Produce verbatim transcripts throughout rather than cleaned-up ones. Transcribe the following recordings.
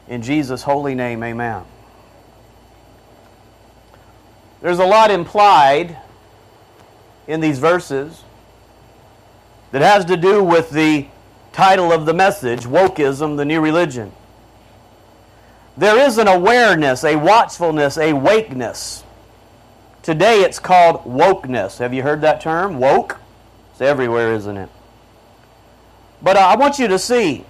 In Jesus' holy name, amen. There's a lot implied in these verses that has to do with the title of the message, Wokeism, the New Religion. There is an awareness, a watchfulness, a wakeness. Today it's called wokeness. Have you heard that term? Woke? It's everywhere, isn't it? But uh, I want you to see,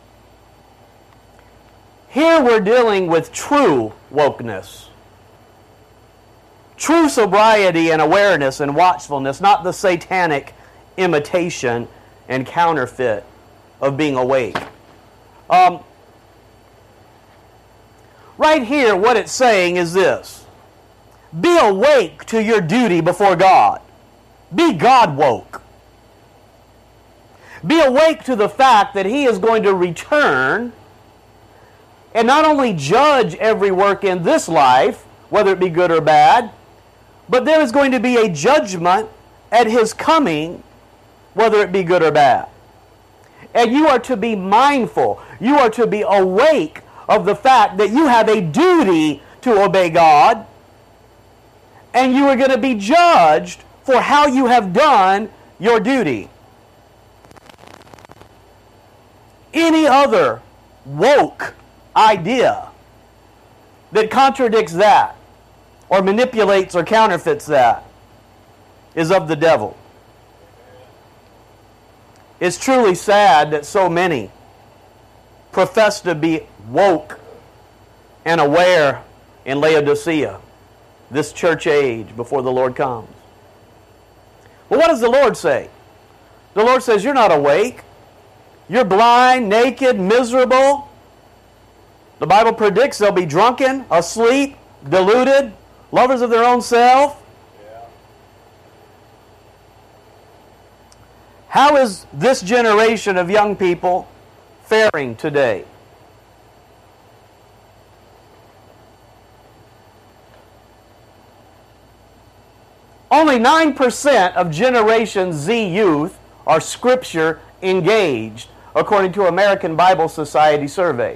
here we're dealing with true wokeness. True sobriety and awareness and watchfulness, not the satanic imitation and counterfeit of being awake. Um, right here, what it's saying is this. Be awake to your duty before God. Be God woke. Be awake to the fact that He is going to return and not only judge every work in this life, whether it be good or bad, but there is going to be a judgment at His coming, whether it be good or bad. And you are to be mindful, you are to be awake of the fact that you have a duty to obey God, and you are going to be judged for how you have done your duty. Any other woke idea that contradicts that, or manipulates or counterfeits that, is of the devil. It's truly sad that so many profess to be woke and aware in Laodicea, this church age before the Lord comes. Well, what does the Lord say? The Lord says, you're not awake. You're blind, naked, miserable. The Bible predicts they'll be drunken, asleep, deluded, lovers of their own self. Yeah. How is this generation of young people faring today? Only nine percent of Generation Z youth are Scripture engaged, according to American Bible Society survey.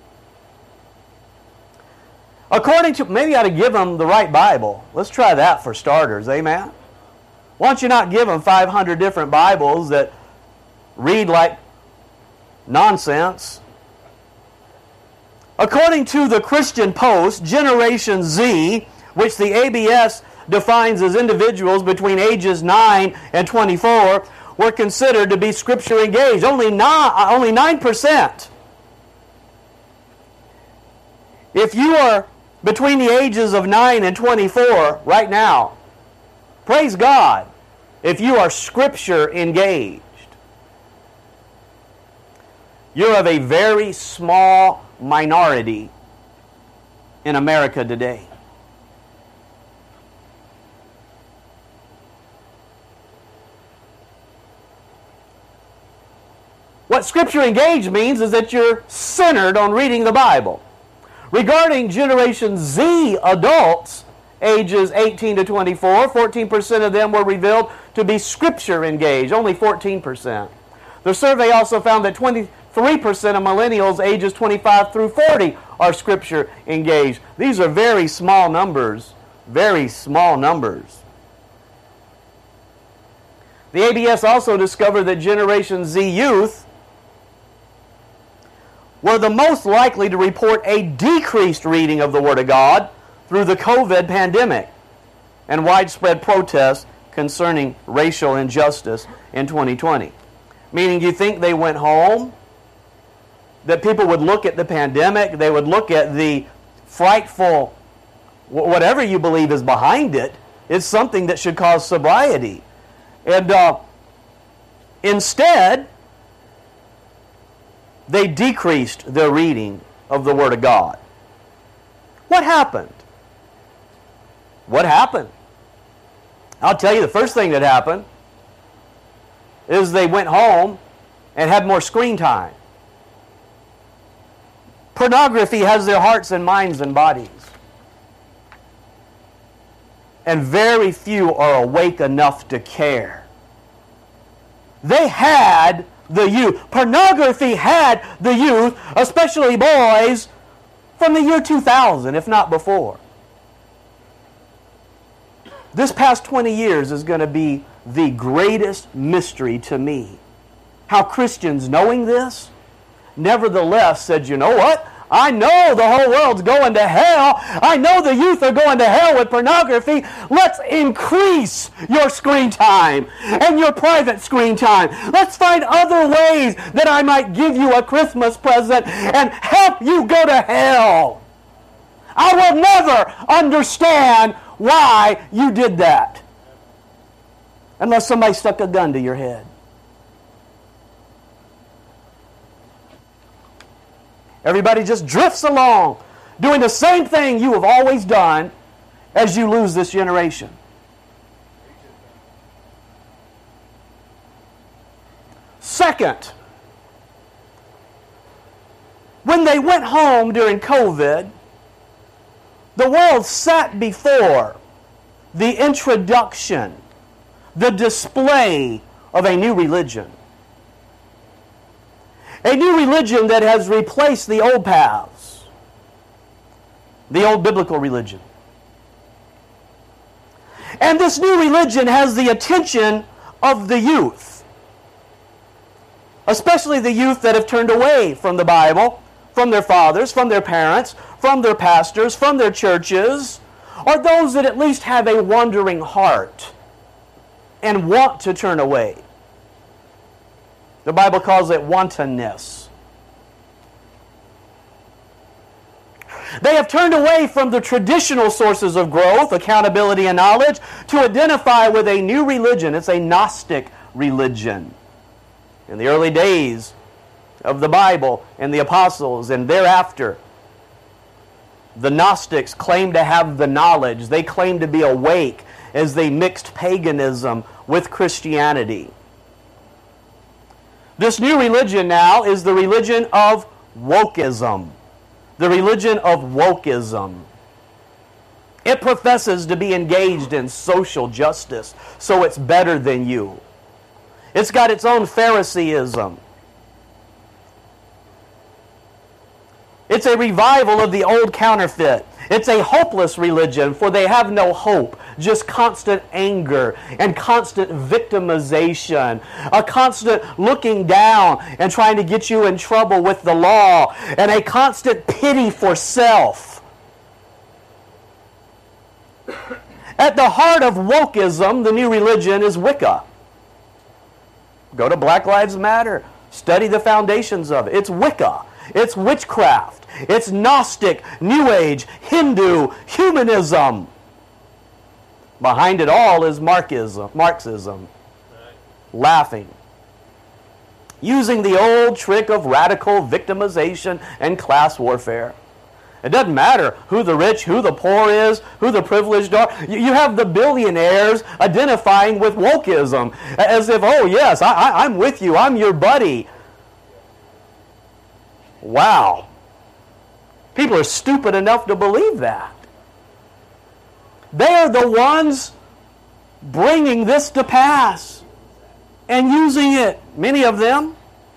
According to, maybe you ought to give them the right Bible. Let's try that for starters, amen? Why don't you not give them five hundred different Bibles that read like nonsense? According to the Christian Post, Generation Z, which the A B S defines as individuals between ages nine and twenty-four, were considered to be Scripture engaged. Only nine, only nine percent. If you are between the ages of nine and twenty-four right now, praise God if you are Scripture engaged. You're of a very small minority in America today. What Scripture engaged means is that you're centered on reading the Bible. Regarding Generation Z adults, ages eighteen to twenty-four, fourteen percent of them were revealed to be Scripture engaged, only fourteen percent. The survey also found that twenty-three percent of millennials ages twenty-five through forty are Scripture engaged. These are very small numbers, very small numbers. The A B S also discovered that Generation Z youth were the most likely to report a decreased reading of the Word of God through the COVID pandemic and widespread protests concerning racial injustice in twenty twenty. Meaning, you think they went home? That people would look at the pandemic, they would look at the frightful, whatever you believe is behind it, it's something that should cause sobriety. And uh, instead, they decreased their reading of the Word of God. What happened? What happened? I'll tell you, the first thing that happened is they went home and had more screen time. Pornography has their hearts and minds and bodies. And very few are awake enough to care. They had the youth. Pornography had the youth, especially boys, from the year two thousand, if not before. This past twenty years is going to be the greatest mystery to me. How Christians, knowing this, nevertheless said, you know what? I know the whole world's going to hell. I know the youth are going to hell with pornography. Let's increase your screen time and your private screen time. Let's find other ways that I might give you a Christmas present and help you go to hell. I will never understand why you did that unless somebody stuck a gun to your head. Everybody just drifts along, doing the same thing you have always done as you lose this generation. Second, when they went home during COVID, the world sat before the introduction, the display of a new religion. A new religion that has replaced the old paths, the old biblical religion. And this new religion has the attention of the youth, especially the youth that have turned away from the Bible, from their fathers, from their parents, from their pastors, from their churches, or those that at least have a wandering heart and want to turn away. The Bible calls it wantonness. They have turned away from the traditional sources of growth, accountability, and knowledge to identify with a new religion. It's a Gnostic religion. In the early days of the Bible and the apostles and thereafter, the Gnostics claimed to have the knowledge. They claimed to be awake as they mixed paganism with Christianity. This new religion now is the religion of wokeism. The religion of wokeism. It professes to be engaged in social justice, so it's better than you. It's got its own Phariseeism. It's a revival of the old counterfeit. It's a hopeless religion, for they have no hope, just constant anger and constant victimization, a constant looking down and trying to get you in trouble with the law, and a constant pity for self. At the heart of wokeism, the new religion, is Wicca. Go to Black Lives Matter. Study the foundations of it. It's Wicca. It's witchcraft. It's Gnostic, New Age, Hindu, humanism. Behind it all is Marxism, Marxism. Laughing. Using the old trick of radical victimization and class warfare. It doesn't matter who the rich, who the poor is, who the privileged are. You have the billionaires identifying with wokeism as if, oh yes, I, I, I'm with you, I'm your buddy. Wow. People are stupid enough to believe that. They are the ones bringing this to pass and using it, many of them.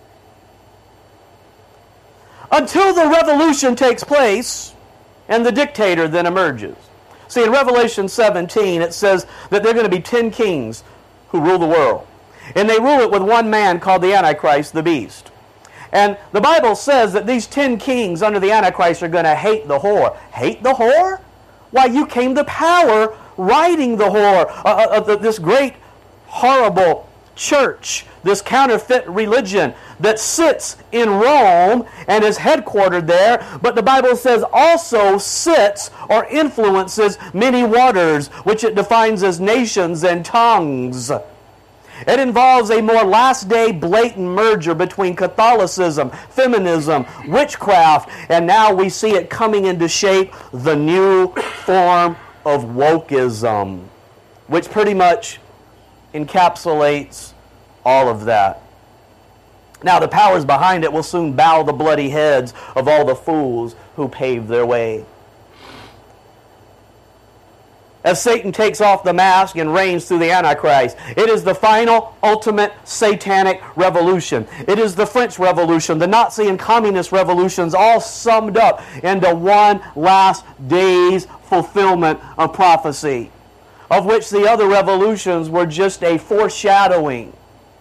Until the revolution takes place and the dictator then emerges. See, in Revelation seventeen, it says that there are going to be ten kings who rule the world. And they rule it with one man called the Antichrist, the beast. And the Bible says that these ten kings under the Antichrist are going to hate the whore. Hate the whore? Why, you came to power riding the whore. Uh, uh, this great, horrible church, this counterfeit religion that sits in Rome and is headquartered there, but the Bible says also sits or influences many waters, which it defines as nations and tongues. It involves a more last-day blatant merger between Catholicism, feminism, witchcraft, and now we see it coming into shape, the new form of wokeism, which pretty much encapsulates all of that. Now, the powers behind it will soon bow the bloody heads of all the fools who paved their way. as Satan takes off the mask and reigns through the Antichrist. It is the final, ultimate satanic revolution. It is the French Revolution, the Nazi and Communist revolutions, all summed up into one last day's fulfillment of prophecy, of which the other revolutions were just a foreshadowing.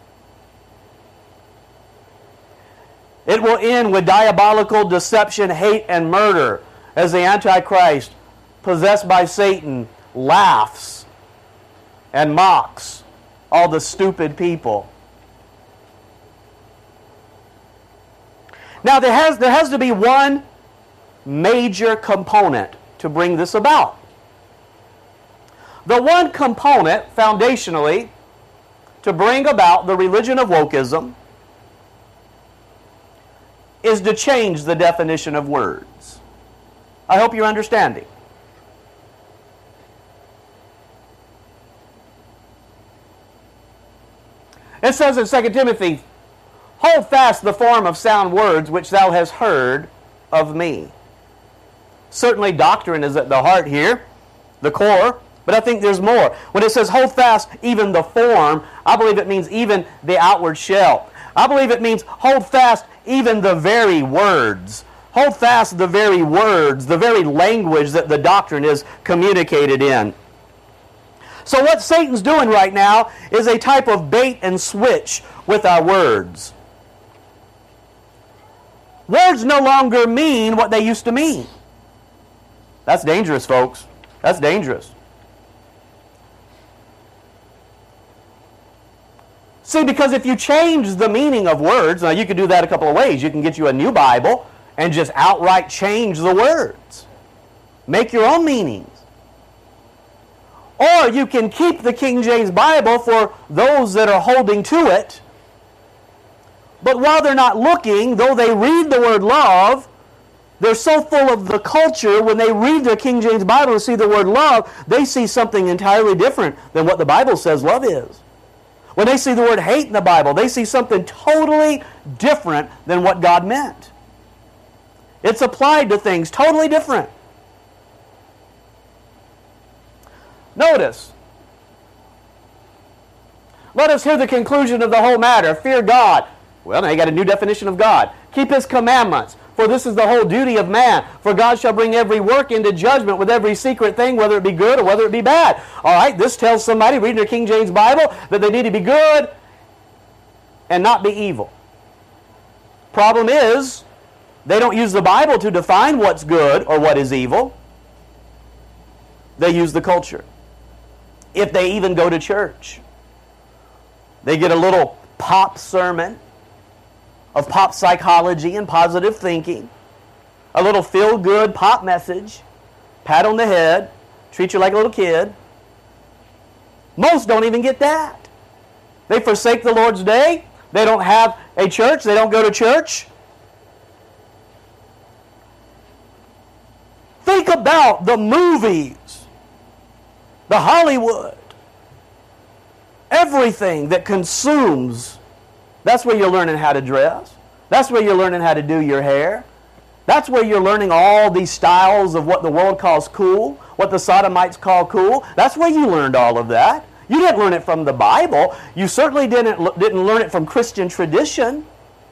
It will end with diabolical deception, hate, and murder as the Antichrist, possessed by Satan, laughs and mocks all the stupid people. Now there has, there has to be one major component to bring this about. The one component, foundationally, to bring about the religion of wokeism is to change the definition of words. I hope you're understanding. It says in Second Timothy, hold fast the form of sound words which thou hast heard of me. Certainly doctrine is at the heart here, the core, but I think there's more. When it says hold fast even the form, I believe it means even the outward shell. I believe it means hold fast even the very words. Hold fast the very words, the very language that the doctrine is communicated in. So what Satan's doing right now is a type of bait and switch with our words. Words no longer mean what they used to mean. That's dangerous, folks. That's dangerous. See, because if you change the meaning of words, now you can do that a couple of ways. You can get you a new Bible and just outright change the words. Make your own meanings. Or you can keep the King James Bible for those that are holding to it. But while they're not looking, though they read the word love, they're so full of the culture, when they read their King James Bible and see the word love, they see something entirely different than what the Bible says love is. When they see the word hate in the Bible, they see something totally different than what God meant. It's applied to things totally different. Notice, let us hear the conclusion of the whole matter. Fear God. Well, now you got a new definition of God. Keep His commandments, for this is the whole duty of man. For God shall bring every work into judgment with every secret thing, whether it be good or whether it be bad. All right, this tells somebody reading their King James Bible that they need to be good and not be evil. Problem is, they don't use the Bible to define what's good or what is evil. They use the culture. If they even go to church, they get a little pop sermon of pop psychology and positive thinking, a little feel-good pop message, pat on the head, treat you like a little kid. Most don't even get that. They forsake the Lord's day. They don't have a church. They don't go to church. Think about the movies, the Hollywood, everything that consumes. That's where you're learning how to dress. That's where you're learning how to do your hair. That's where you're learning all these styles of what the world calls cool, what the sodomites call cool. That's where you learned all of that. You didn't learn it from the Bible. You certainly didn't, didn't learn it from Christian tradition.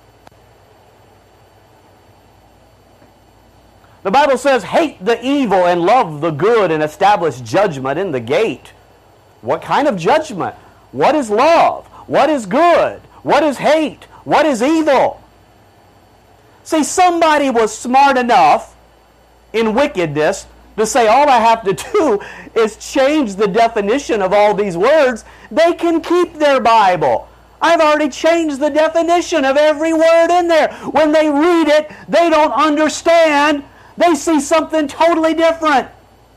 The Bible says, hate the evil and love the good and establish judgment in the gate. What kind of judgment? What is love? What is good? What is hate? What is evil? See, somebody was smart enough in wickedness to say all I have to do is change the definition of all these words. They can keep their Bible. I've already changed the definition of every word in there. When they read it, they don't understand. They see something totally different.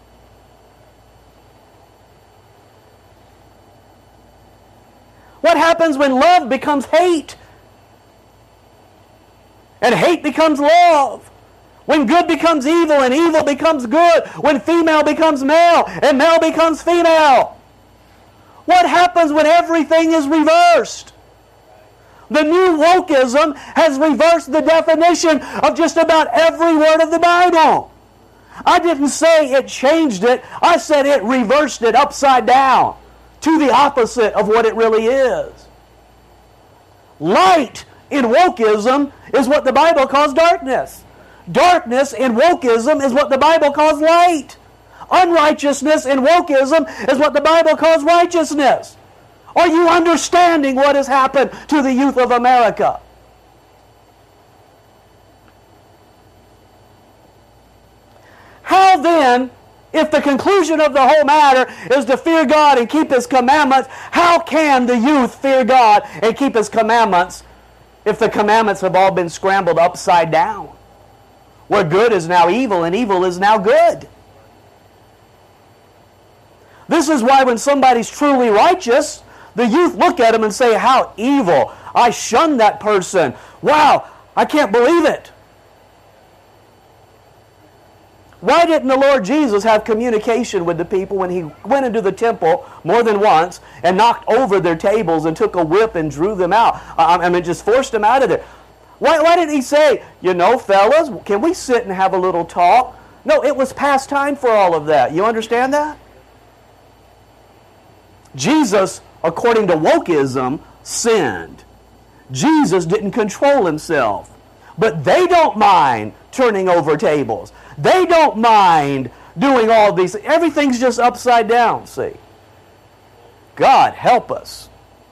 What happens when love becomes hate? And hate becomes love? When good becomes evil and evil becomes good? When female becomes male and male becomes female? What happens when everything is reversed? The new wokeism has reversed the definition of just about every word of the Bible. I didn't say it changed it. I said it reversed it upside down to the opposite of what it really is. Light in wokeism is what the Bible calls darkness. Darkness in wokeism is what the Bible calls light. Unrighteousness in wokeism is what the Bible calls righteousness. Are you understanding what has happened to the youth of America? How then, if the conclusion of the whole matter is to fear God and keep His commandments, how can the youth fear God and keep His commandments if the commandments have all been scrambled upside down? Where good is now evil and evil is now good. This is why when somebody's truly righteous, the youth look at him and say, how evil. I shun that person. Wow, I can't believe it. Why didn't the Lord Jesus have communication with the people when He went into the temple more than once and knocked over their tables and took a whip and drew them out? I mean, just forced them out of there. Why, why didn't He say, you know, fellas, can we sit and have a little talk? No, it was past time for all of that. You understand that? Jesus, according to wokeism, sinned. Jesus didn't control Himself. But they don't mind turning over tables. They don't mind doing all these things. Everything's just upside down, see. God help us.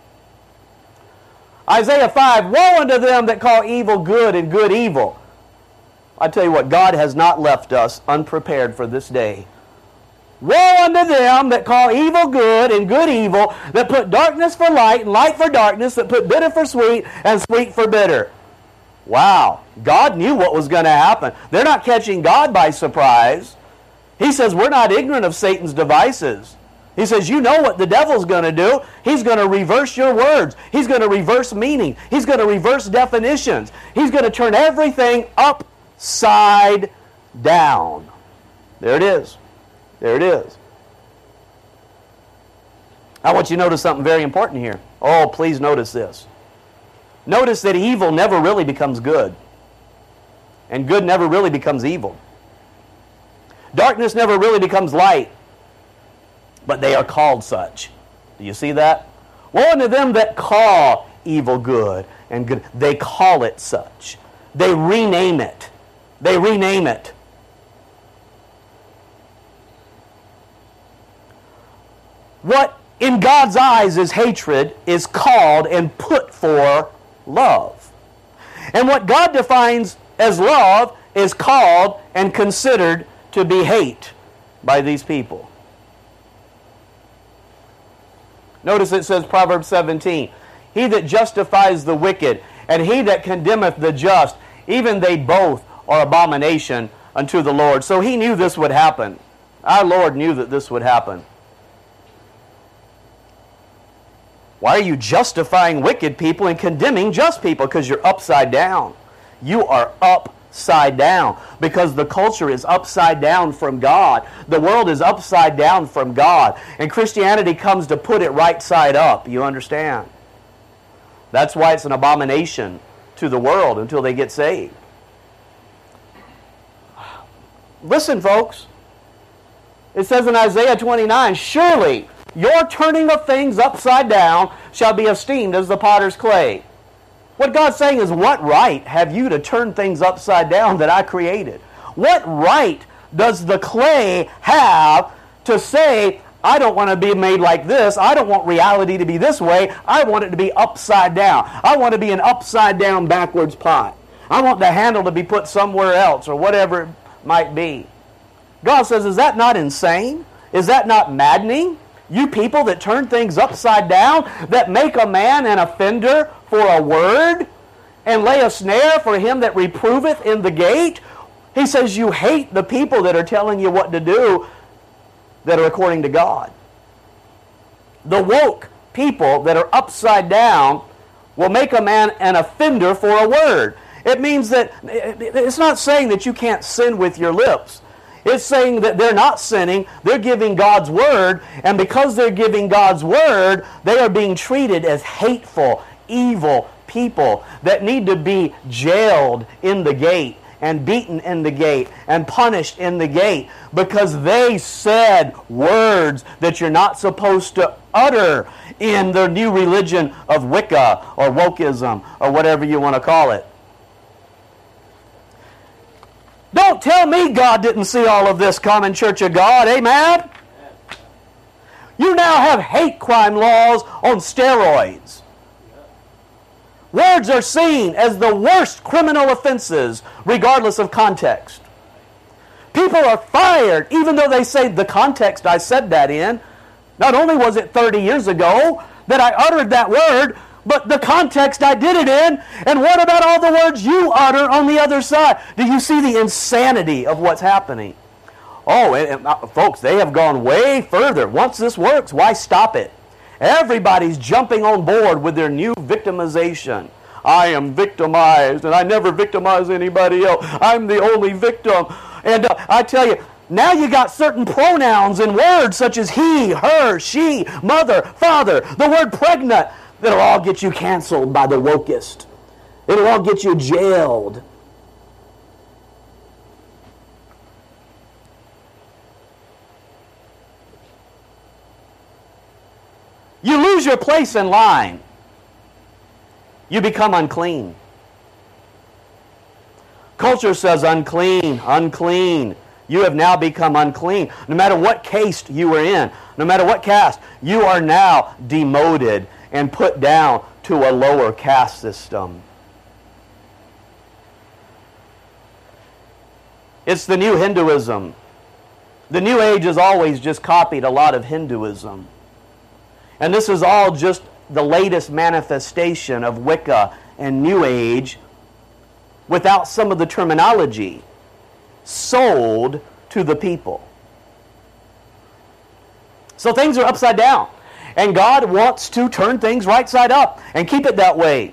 Isaiah five, woe unto them that call evil good and good evil. I tell you what, God has not left us unprepared for this day. Woe unto them that call evil good and good evil, that put darkness for light and light for darkness, that put bitter for sweet and sweet for bitter. Wow, God knew what was going to happen. They're not catching God by surprise. He says we're not ignorant of Satan's devices. He says you know what the devil's going to do. He's going to reverse your words. He's going to reverse meaning. He's going to reverse definitions. He's going to turn everything upside down. There it is. There it is. I want you to notice something very important here. Oh, please notice this. Notice that evil never really becomes good. And good never really becomes evil. Darkness never really becomes light. But they are called such. Do you see that? Woe unto them that call evil good and good. They call it such. They rename it. They rename it. What in God's eyes is hatred is called and put for love. And what God defines as love is called and considered to be hate by these people. Notice it says, Proverbs seventeen, he that justifies the wicked and he that condemneth the just, even they both are abomination unto the Lord. So He knew this would happen. Our Lord knew that this would happen. Why are you justifying wicked people and condemning just people? Because you're upside down. You are upside down. Because the culture is upside down from God. The world is upside down from God. And Christianity comes to put it right side up. You understand? That's why it's an abomination to the world until they get saved. Listen, folks. It says in Isaiah twenty-nine, surely your turning of things upside down shall be esteemed as the potter's clay. What God's saying is, what right have you to turn things upside down that I created? What right does the clay have to say, I don't want to be made like this. I don't want reality to be this way. I want it to be upside down. I want to be an upside down backwards pot. I want the handle to be put somewhere else or whatever it might be. God says, is that not insane? Is that not maddening? You people that turn things upside down, that make a man an offender for a word, and lay a snare for him that reproveth in the gate. He says you hate the people that are telling you what to do that are according to God. The woke people that are upside down will make a man an offender for a word. It means that, it's not saying that you can't sin with your lips. It's saying that they're not sinning, they're giving God's word, and because they're giving God's word, they are being treated as hateful, evil people that need to be jailed in the gate and beaten in the gate and punished in the gate because they said words that you're not supposed to utter in the new religion of Wicca or wokeism or whatever you want to call it. Don't tell me God didn't see all of this coming, Church of God. Amen? You now have hate crime laws on steroids. Words are seen as the worst criminal offenses, regardless of context. People are fired, even though they say the context I said that in. Not only was it thirty years ago that I uttered that word, but the context I did it in. And what about all the words you utter on the other side? Do you see the insanity of what's happening? Oh, and, and, folks, they have gone way further. Once this works, why stop it? Everybody's jumping on board with their new victimization. I am victimized, and I never victimize anybody else. I'm the only victim. And uh, I tell you, now you got certain pronouns and words such as he, her, she, mother, father, the word pregnant, that'll all get you canceled by the wokest. It'll all get you jailed. You lose your place in line. You become unclean. Culture says unclean, unclean. You have now become unclean. No matter what caste you were in, no matter what caste, you are now demoted and put down to a lower caste system. It's the new Hinduism. The New Age has always just copied a lot of Hinduism. And this is all just the latest manifestation of Wicca and New Age without some of the terminology sold to the people. So things are upside down. And God wants to turn things right side up and keep it that way.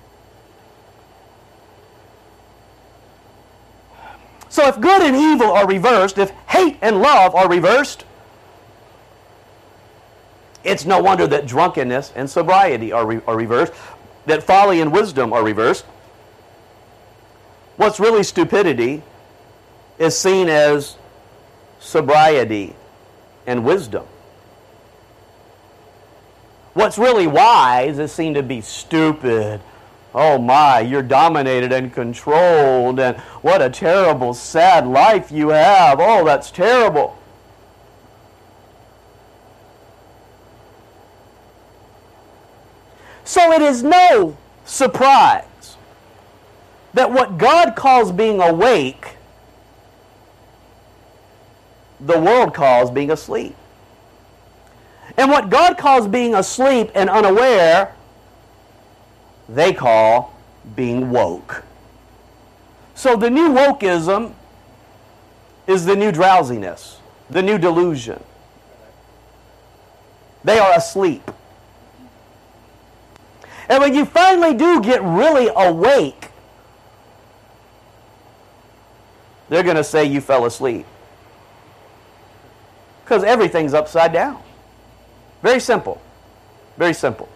So if good and evil are reversed, if hate and love are reversed, it's no wonder that drunkenness and sobriety are, re- are reversed, that folly and wisdom are reversed. What's really stupidity is seen as sobriety and wisdom. What's really wise is seen to be stupid. Oh my, you're dominated and controlled, and what a terrible, sad life you have. Oh, that's terrible. So it is no surprise that what God calls being awake, the world calls being asleep. And what God calls being asleep and unaware, they call being woke. So the new wokeism is the new drowsiness, the new delusion. They are asleep. And when you finally do get really awake, they're going to say you fell asleep. Because everything's upside down. Very simple. Very simple.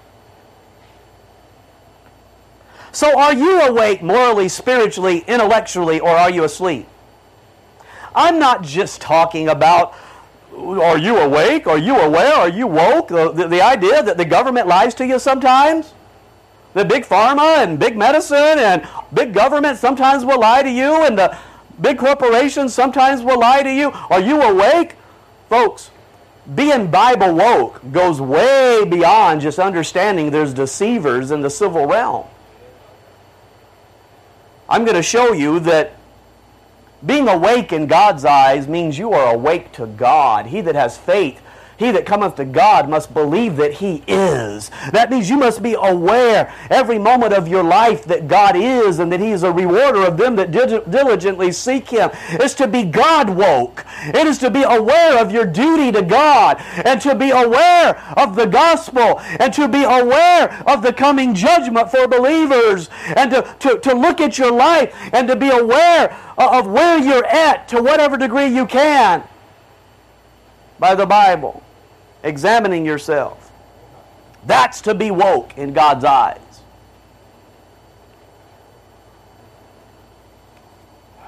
So are you awake morally, spiritually, intellectually, or are you asleep? I'm not just talking about, are you awake? Are you aware? Are you woke? The, the, the idea that the government lies to you sometimes. The big pharma and big medicine and big government sometimes will lie to you, and the big corporations sometimes will lie to you. Are you awake? Folks, being Bible woke goes way beyond just understanding there's deceivers in the civil realm. I'm going to show you that being awake in God's eyes means you are awake to God. He that has faith, he that cometh to God must believe that He is. That means you must be aware every moment of your life that God is and that He is a rewarder of them that diligently seek Him. It's to be God woke. It is to be aware of your duty to God and to be aware of the gospel and to be aware of the coming judgment for believers and to, to, to look at your life and to be aware of where you're at to whatever degree you can by the Bible. Examining yourself. That's to be woke in God's eyes.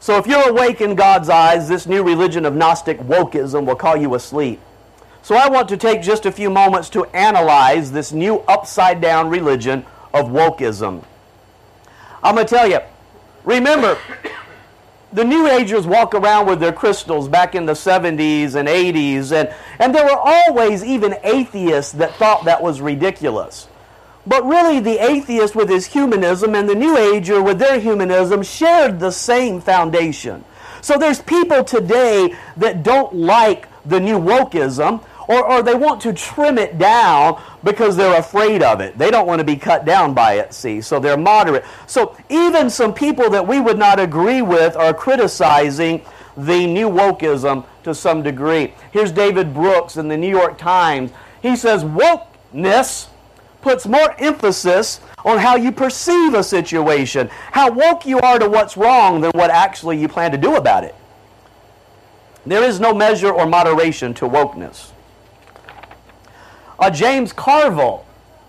So if you're awake in God's eyes, this new religion of Gnostic wokeism will call you asleep. So I want to take just a few moments to analyze this new upside-down religion of wokeism. I'm going to tell you, remember, the New Agers walk around with their crystals back in the seventies and eighties, and, and there were always even atheists that thought that was ridiculous. But really, the atheist with his humanism and the New Ager with their humanism shared the same foundation. So there's people today that don't like the new wokeism, or, or they want to trim it down because they're afraid of it. They don't want to be cut down by it, see, so they're moderate. So even some people that we would not agree with are criticizing the new wokeism to some degree. Here's David Brooks in the New York Times. He says, wokeness puts more emphasis on how you perceive a situation, how woke you are to what's wrong than what actually you plan to do about it. There is no measure or moderation to wokeness. Uh, James Carville,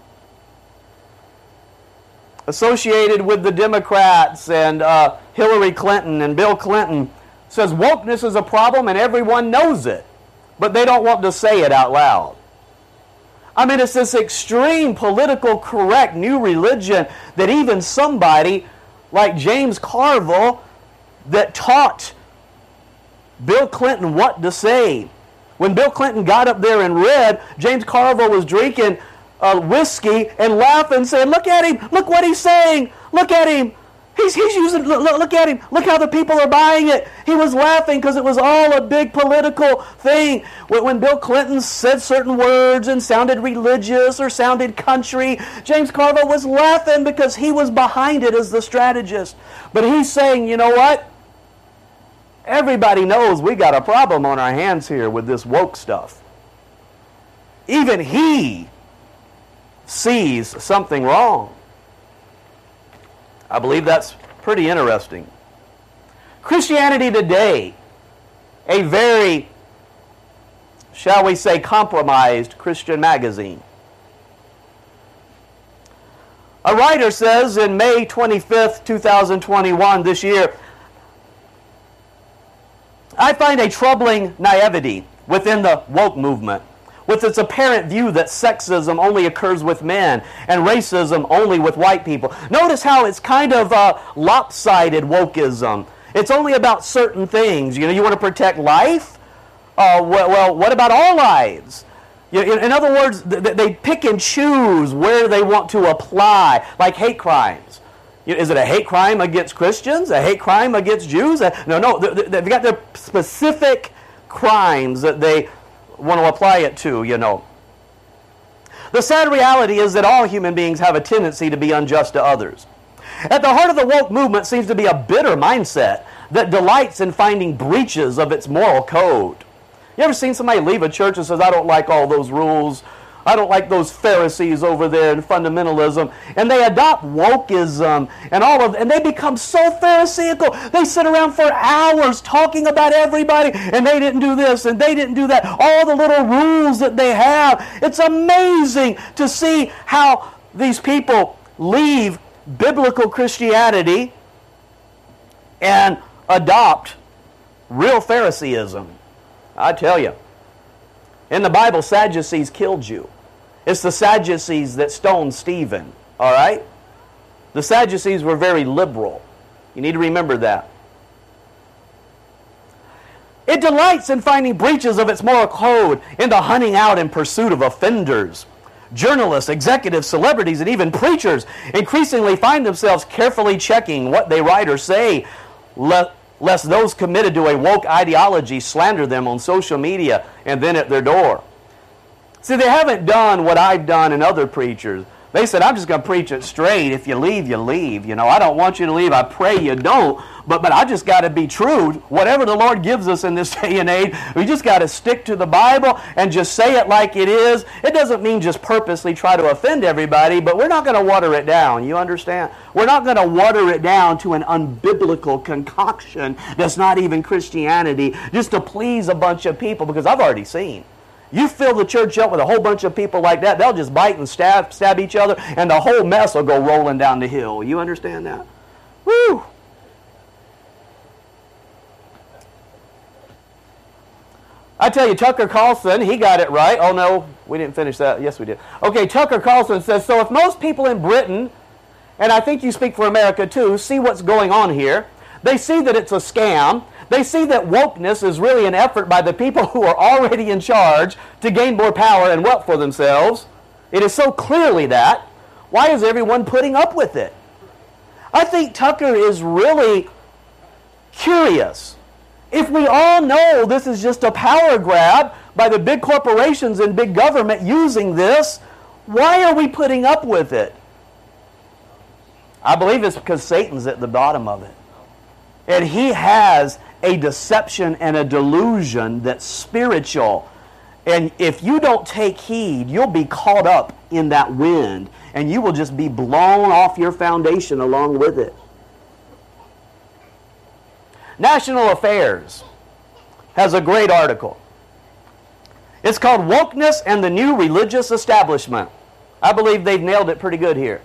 associated with the Democrats and uh, Hillary Clinton and Bill Clinton, says wokeness is a problem and everyone knows it, but they don't want to say it out loud. I mean, it's this extreme political correct new religion that even somebody like James Carville that taught Bill Clinton what to say. When Bill Clinton got up there and read, James Carville was drinking uh, whiskey and laughing, saying, look at him, look what he's saying, look at him. He's, he's using, look, look at him, look how the people are buying it. He was laughing because it was all a big political thing. When, when Bill Clinton said certain words and sounded religious or sounded country, James Carville was laughing because he was behind it as the strategist. But he's saying, you know what? Everybody knows we got a problem on our hands here with this woke stuff. Even he sees something wrong. I believe that's pretty interesting. Christianity Today, a very, shall we say, compromised Christian magazine. A writer says in May twenty-fifth, two thousand twenty-one, this year, I find a troubling naivety within the woke movement, with its apparent view that sexism only occurs with men and racism only with white people. Notice how it's kind of uh, lopsided wokeism. It's only about certain things. You know, you want to protect life? Uh, well, well, what about all lives? You know, in, in other words, th- they pick and choose where they want to apply, like hate crimes. You know, is it a hate crime against Christians? A hate crime against Jews? A, no, no, they, they've got their specific crimes that they want to apply it to, you know. The sad reality is that all human beings have a tendency to be unjust to others. At the heart of the woke movement seems to be a bitter mindset that delights in finding breaches of its moral code. You ever seen somebody leave a church and says, I don't like all those rules, I don't like those Pharisees over there in fundamentalism, and they adopt wokeism and all of, and they become so Pharisaical. They sit around for hours talking about everybody, and they didn't do this, and they didn't do that. All the little rules that they have. It's amazing to see how these people leave biblical Christianity and adopt real Phariseeism. I tell you. In the Bible, Sadducees killed you. It's the Sadducees that stoned Stephen, all right? The Sadducees were very liberal. You need to remember that. It delights in finding breaches of its moral code, into hunting out in pursuit of offenders. Journalists, executives, celebrities, and even preachers increasingly find themselves carefully checking what they write or say, le- lest those committed to a woke ideology slander them on social media and then at their door. See, they haven't done what I've done and other preachers. They said, I'm just going to preach it straight. If you leave, you leave. You know, I don't want you to leave. I pray you don't. But but I just got to be true. Whatever the Lord gives us in this day and age, we just got to stick to the Bible and just say it like it is. It doesn't mean just purposely try to offend everybody, but we're not going to water it down. You understand? We're not going to water it down to an unbiblical concoction that's not even Christianity just to please a bunch of people, because I've already seen. You fill the church up with a whole bunch of people like that, they'll just bite and stab, stab each other, and the whole mess will go rolling down the hill. You understand that? Woo! I tell you, Tucker Carlson, he got it right. Oh, no, we didn't finish that. Yes, we did. Okay, Tucker Carlson says, so if most people in Britain, and I think you speak for America too, see what's going on here, they see that it's a scam, they see that wokeness is really an effort by the people who are already in charge to gain more power and wealth for themselves. It is so clearly that. Why is everyone putting up with it? I think Tucker is really curious. If we all know this is just a power grab by the big corporations and big government using this, why are we putting up with it? I believe it's because Satan's at the bottom of it. And he has a deception and a delusion that's spiritual. And if you don't take heed, you'll be caught up in that wind, and you will just be blown off your foundation along with it. National Affairs has a great article. It's called Wokeness and the New Religious Establishment. I believe they've nailed it pretty good here.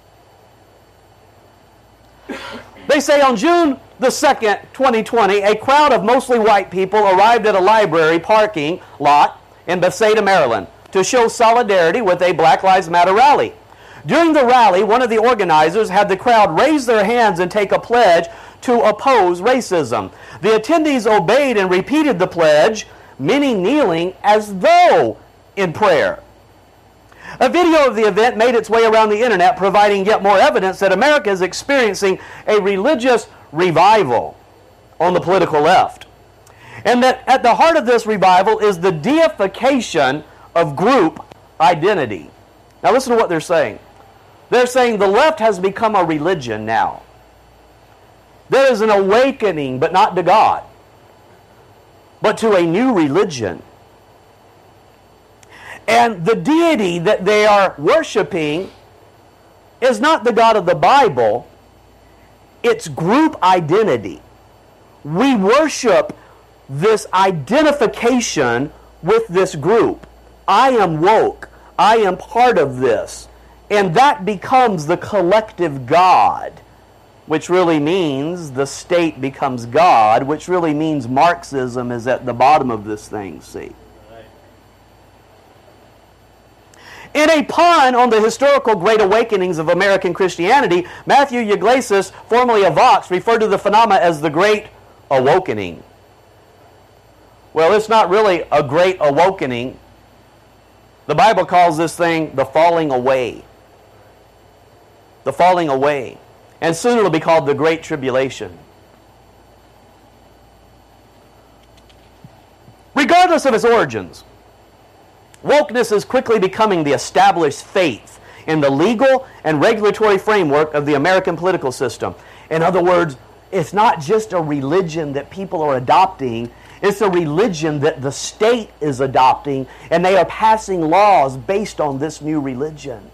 They say on June the second, twenty twenty, a crowd of mostly white people arrived at a library parking lot in Bethsaida, Maryland, to show solidarity with a Black Lives Matter rally. During the rally, one of the organizers had the crowd raise their hands and take a pledge to oppose racism. The attendees obeyed and repeated the pledge, many kneeling as though in prayer. A video of the event made its way around the internet, providing yet more evidence that America is experiencing a religious revival on the political left. And that at the heart of this revival is the deification of group identity. Now listen to what they're saying. They're saying the left has become a religion now. There is an awakening, but not to God, but to a new religion. And the deity that they are worshiping is not the God of the Bible, it's group identity. We worship this identification with this group. I am woke. I am part of this. And that becomes the collective God, which really means the state becomes God, which really means Marxism is at the bottom of this thing, see. In a pun on the historical great awakenings of American Christianity, Matthew Yglesias, formerly of Vox, referred to the phenomena as the Great Awakening. Well, it's not really a great awakening. The Bible calls this thing the falling away. The falling away. And soon it'll be called the Great Tribulation. Regardless of its origins, wokeness is quickly becoming the established faith in the legal and regulatory framework of the American political system. In other words, it's not just a religion that people are adopting, it's a religion that the state is adopting, and they are passing laws based on this new religion.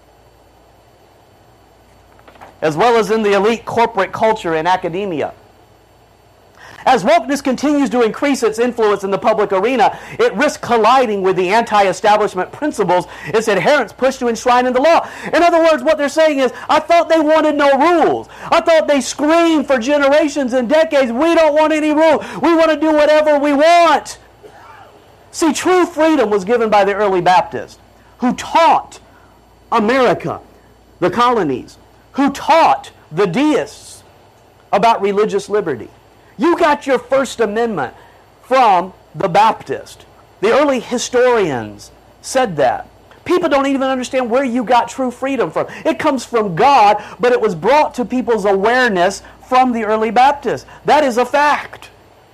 As well as in the elite corporate culture and academia. As wokeness continues to increase its influence in the public arena, it risks colliding with the anti-establishment principles its adherents push to enshrine in the law. In other words, what they're saying is, I thought they wanted no rules. I thought they screamed for generations and decades, we don't want any rules. We want to do whatever we want. See, true freedom was given by the early Baptists, who taught America, the colonies, who taught the deists about religious liberty. You got your First Amendment from the Baptist. The early historians said that. People don't even understand where you got true freedom from. It comes from God, but it was brought to people's awareness from the early Baptists. That is a fact.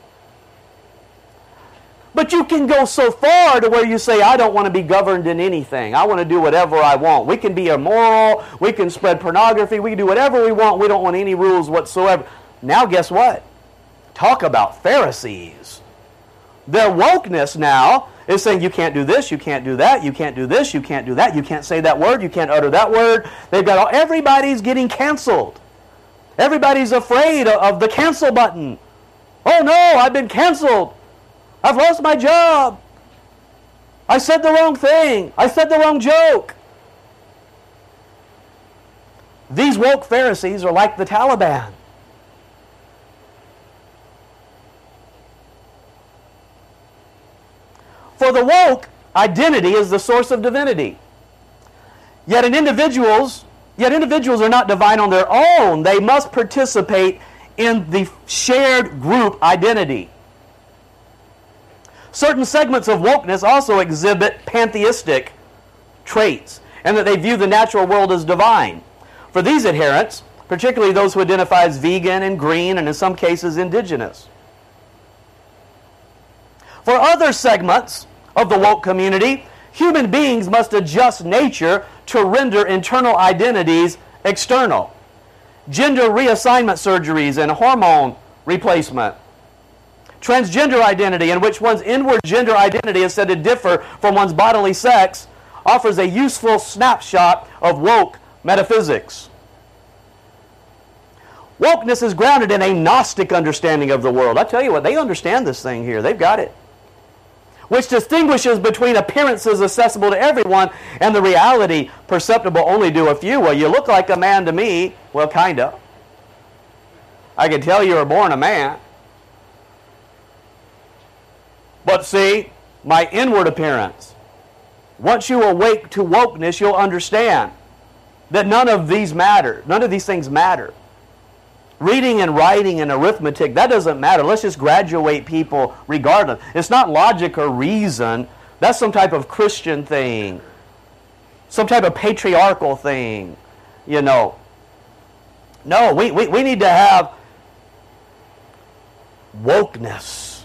But you can go so far to where you say, I don't want to be governed in anything. I want to do whatever I want. We can be immoral. We can spread pornography. We can do whatever we want. We don't want any rules whatsoever. Now guess what? Talk about Pharisees. Their wokeness now is saying you can't do this, you can't do that, you can't do this, you can't do that, you can't say that word, you can't utter that word. They've got all, everybody's getting canceled. Everybody's afraid of the cancel button. Oh no, I've been canceled. I've lost my job. I said the wrong thing. I said the wrong joke. These woke Pharisees are like the Taliban. For the woke, identity is the source of divinity. Yet in individuals, yet individuals are not divine on their own. They must participate in the shared group identity. Certain segments of wokeness also exhibit pantheistic traits, and that they view the natural world as divine. For these adherents, particularly those who identify as vegan and green, and in some cases indigenous. For other segments of the woke community, human beings must adjust nature to render internal identities external. Gender reassignment surgeries and hormone replacement. Transgender identity, in which one's inward gender identity is said to differ from one's bodily sex, offers a useful snapshot of woke metaphysics. Wokeness is grounded in a Gnostic understanding of the world. I tell you what, they understand this thing here. They've got it. Which distinguishes between appearances accessible to everyone and the reality perceptible only to a few. Well, you look like a man to me. Well, kind of. I can tell you were born a man. But see, my inward appearance. Once you awake to wokeness, you'll understand that none of these matter. None of these things matter. Reading and writing and arithmetic, that doesn't matter. Let's just graduate people regardless. It's not logic or reason. That's some type of Christian thing. Some type of patriarchal thing. You know. No, we, we, we need to have wokeness.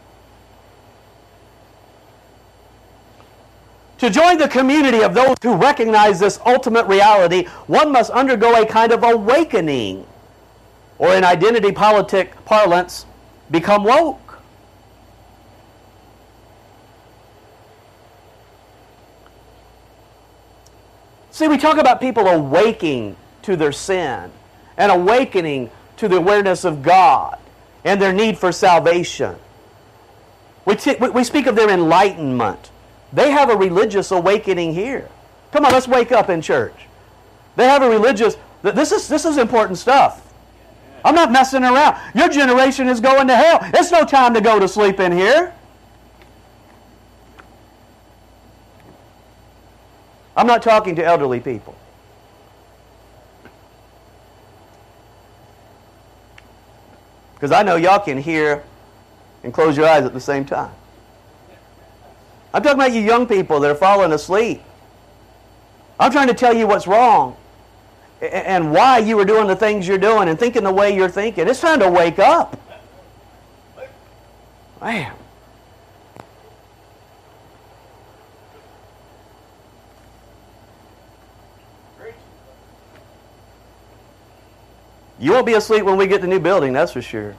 To join the community of those who recognize this ultimate reality, one must undergo a kind of awakening. Or in identity politic parlance, become woke. See, we talk about people awaking to their sin and awakening to the awareness of God and their need for salvation. We, t- we speak of their enlightenment. They have a religious awakening here. Come on, let's wake up in church. They have a religious... This is, this is important stuff. I'm not messing around. Your generation is going to hell. It's no time to go to sleep in here. I'm not talking to elderly people. Because I know y'all can hear and close your eyes at the same time. I'm talking about you young people that are falling asleep. I'm trying to tell you what's wrong. And why you were doing the things you're doing and thinking the way you're thinking. It's time to wake up. Man. You won't be asleep when we get the new building, that's for sure.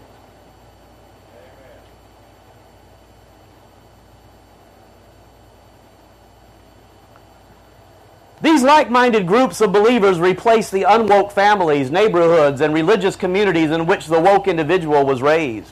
These like-minded groups of believers replace the unwoke families, neighborhoods, and religious communities in which the woke individual was raised.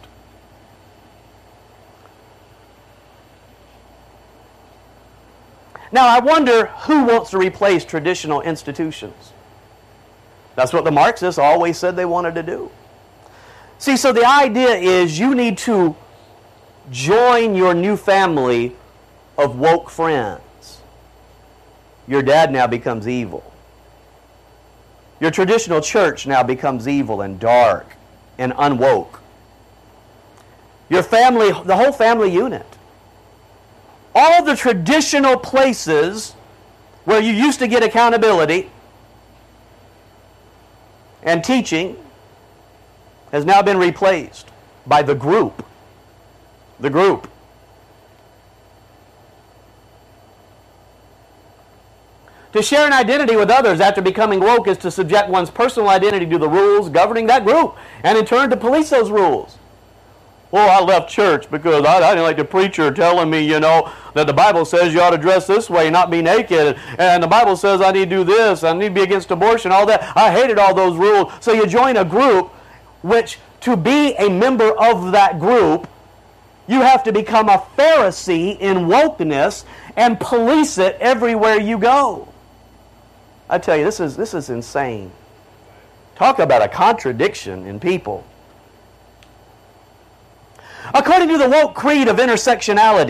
Now, I wonder who wants to replace traditional institutions. That's what the Marxists always said they wanted to do. See, so the idea is you need to join your new family of woke friends. Your dad now becomes evil. Your traditional church now becomes evil and dark and unwoke. Your family, the whole family unit. All the traditional places where you used to get accountability and teaching has now been replaced by the group. The group. To share an identity with others after becoming woke is to subject one's personal identity to the rules governing that group, and in turn to police those rules. Well, I left church because I, I didn't like the preacher telling me, you know, that the Bible says you ought to dress this way, not be naked, and the Bible says I need to do this, I need to be against abortion, all that. I hated all those rules. So you join a group which, to be a member of that group, you have to become a Pharisee in wokeness and police it everywhere you go. I tell you, this is this is insane. Talk about a contradiction in people. According to the woke creed of intersectionality,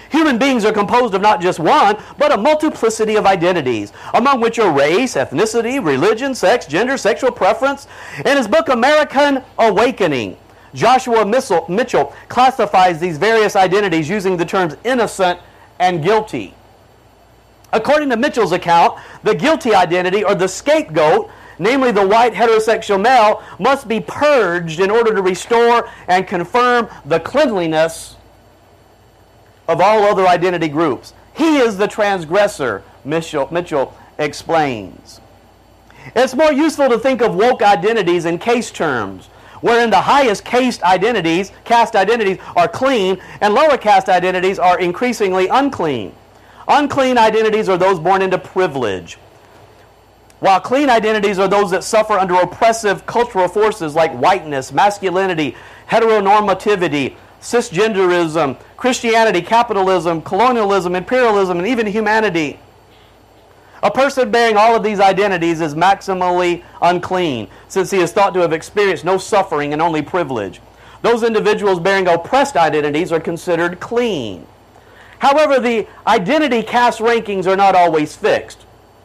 Human beings are composed of not just one, but a multiplicity of identities, among which are race, ethnicity, religion, sex, gender, sexual preference. In his book, American Awakening, Joshua Mitchell classifies these various identities using the terms innocent and guilty. According to Mitchell's account, the guilty identity, or the scapegoat, namely the white heterosexual male, must be purged in order to restore and confirm the cleanliness of all other identity groups. He is the transgressor, Mitchell, Mitchell explains. It's more useful to think of woke identities in case terms, wherein the highest caste identities, caste identities, are clean, and lower caste identities are increasingly unclean. Unclean identities are those born into privilege, while clean identities are those that suffer under oppressive cultural forces like whiteness, masculinity, heteronormativity, cisgenderism, Christianity, capitalism, colonialism, imperialism, and even humanity. A person bearing all of these identities is maximally unclean, since he is thought to have experienced no suffering and only privilege. Those individuals bearing oppressed identities are considered clean. However, the identity caste rankings are not always fixed.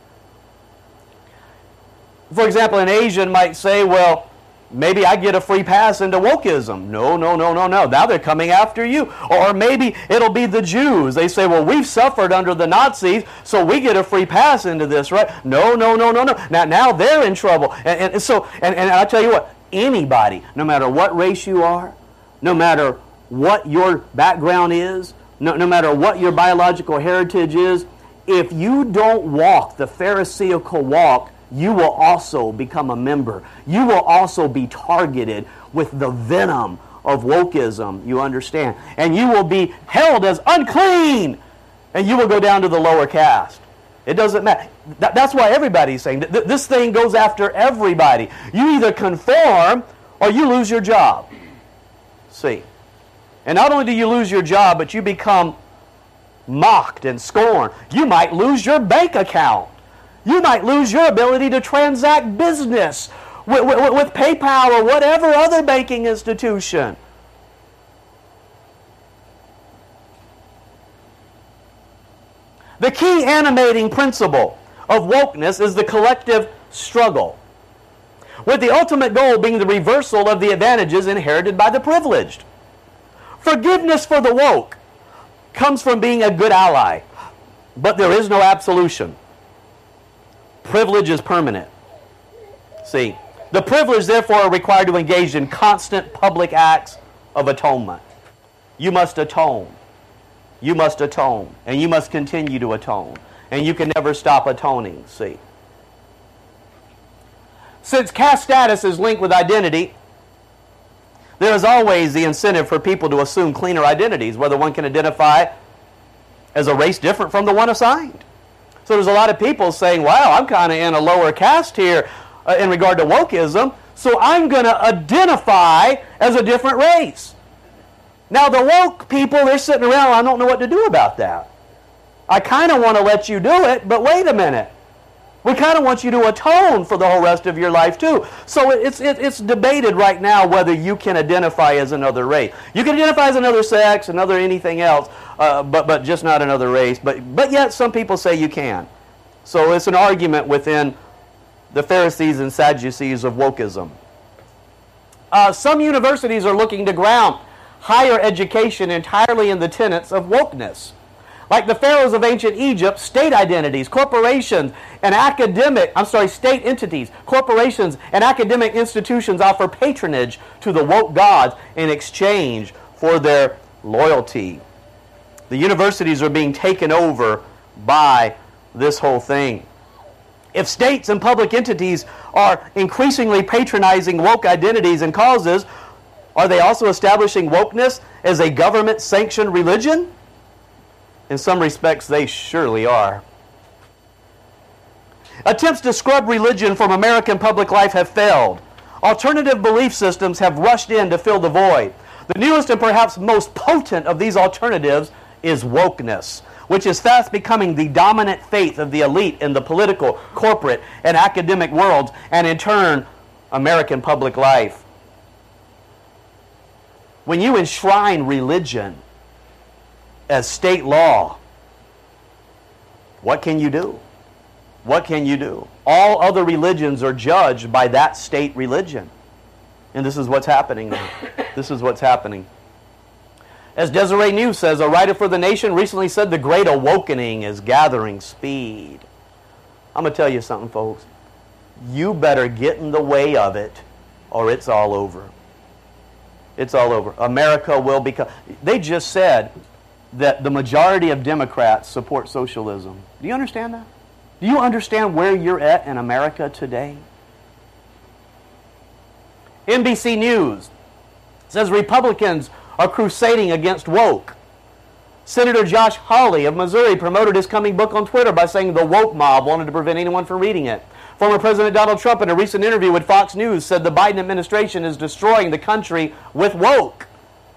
For example, an Asian might say, well, maybe I get a free pass into wokeism. No, no, no, no, no. Now they're coming after you. Or maybe it'll be the Jews. They say, well, we've suffered under the Nazis, so we get a free pass into this, right? No, no, no, no, no. Now, now they're in trouble. And, and so, and, and I'll tell you what, anybody, no matter what race you are, no matter what your background is, no, no matter what your biological heritage is, if you don't walk the Pharisaical walk, you will also become a member. You will also be targeted with the venom of wokeism, you understand. And you will be held as unclean. And you will go down to the lower caste. It doesn't matter. That, that's why everybody's saying that th- this thing goes after everybody. You either conform or you lose your job. See. And not only do you lose your job, but you become mocked and scorned. You might lose your bank account. You might lose your ability to transact business with, with, with PayPal or whatever other banking institution. The key animating principle of wokeness is the collective struggle, with the ultimate goal being the reversal of the advantages inherited by the privileged. Forgiveness for the woke comes from being a good ally, but there is no absolution. Privilege is permanent. See, the privileged therefore are required to engage in constant public acts of atonement. You must atone. You must atone. And you must continue to atone. And you can never stop atoning, see. Since caste status is linked with identity, there is always the incentive for people to assume cleaner identities, whether one can identify as a race different from the one assigned. So there's a lot of people saying, wow, I'm kind of in a lower caste here uh, in regard to wokeism, so I'm going to identify as a different race. Now the woke people, they're sitting around, I don't know what to do about that. I kind of want to let you do it, but wait a minute. We kind of want you to atone for the whole rest of your life too. So it's, it, it's debated right now whether you can identify as another race. You can identify as another sex, another anything else, uh, but, but just not another race. But, but yet some people say you can. So it's an argument within the Pharisees and Sadducees of wokeism. Uh, some universities are looking to ground higher education entirely in the tenets of wokeness. Like the pharaohs of ancient Egypt, state identities, corporations, and academic, I'm sorry, state entities, corporations, and academic institutions offer patronage to the woke gods in exchange for their loyalty. The universities are being taken over by this whole thing. If states and public entities are increasingly patronizing woke identities and causes, are they also establishing wokeness as a government-sanctioned religion? In some respects, they surely are. Attempts to scrub religion from American public life have failed. Alternative belief systems have rushed in to fill the void. The newest and perhaps most potent of these alternatives is wokeness, which is fast becoming the dominant faith of the elite in the political, corporate, and academic worlds, and in turn, American public life. When you enshrine religion as state law, what can you do? What can you do? All other religions are judged by that state religion. And this is what's happening now. This is what's happening. As Desiree News says, a writer for The Nation recently said the Great Awakening is gathering speed. I'm going to tell you something, folks. You better get in the way of it, or it's all over. It's all over. America will become... They just said that the majority of Democrats support socialism. Do you understand that? Do you understand where you're at in America today? N B C News says Republicans are crusading against woke. Senator Josh Hawley of Missouri promoted his coming book on Twitter by saying the woke mob wanted to prevent anyone from reading it. Former President Donald Trump, in a recent interview with Fox News, said the Biden administration is destroying the country with woke.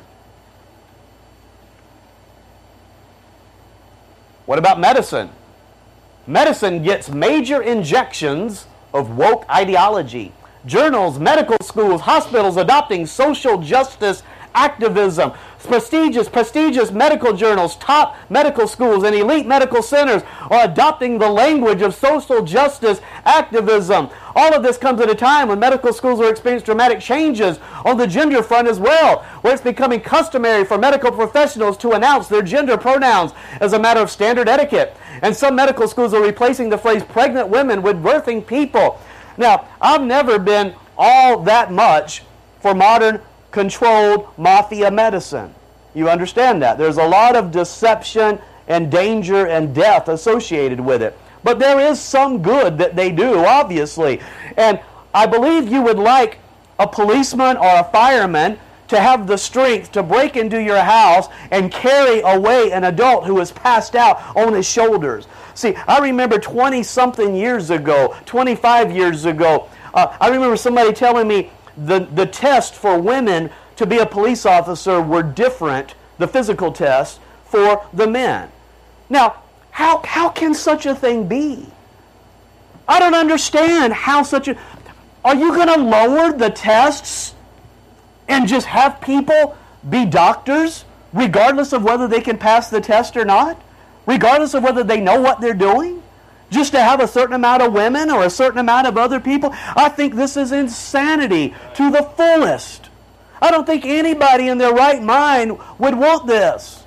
What about medicine? Medicine gets major injections of woke ideology. Journals, medical schools, hospitals adopting social justice activism. Prestigious, prestigious medical journals, top medical schools, and elite medical centers are adopting the language of social justice activism. All of this comes at a time when medical schools are experiencing dramatic changes on the gender front as well, where it's becoming customary for medical professionals to announce their gender pronouns as a matter of standard etiquette. And some medical schools are replacing the phrase pregnant women with birthing people. Now, I've never been all that much for modern controlled mafia medicine. You understand that? There's a lot of deception and danger and death associated with it. But there is some good that they do, obviously. And I believe you would like a policeman or a fireman to have the strength to break into your house and carry away an adult who is passed out on his shoulders. See, I remember twenty-something years ago, twenty-five years ago, uh, I remember somebody telling me the, the test for women to be a police officer were different, the physical test, for the men. Now, how, how can such a thing be? I don't understand how such a... Are you going to lower the tests and just have people be doctors regardless of whether they can pass the test or not? Regardless of whether they know what they're doing? Just to have a certain amount of women or a certain amount of other people? I think this is insanity to the fullest. I don't think anybody in their right mind would want this.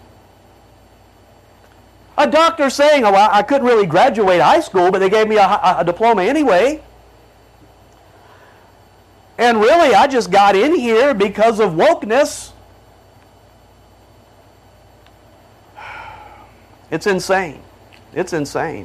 A doctor saying, oh, I couldn't really graduate high school, but they gave me a, a diploma anyway. And really, I just got in here because of wokeness. It's insane. It's insane.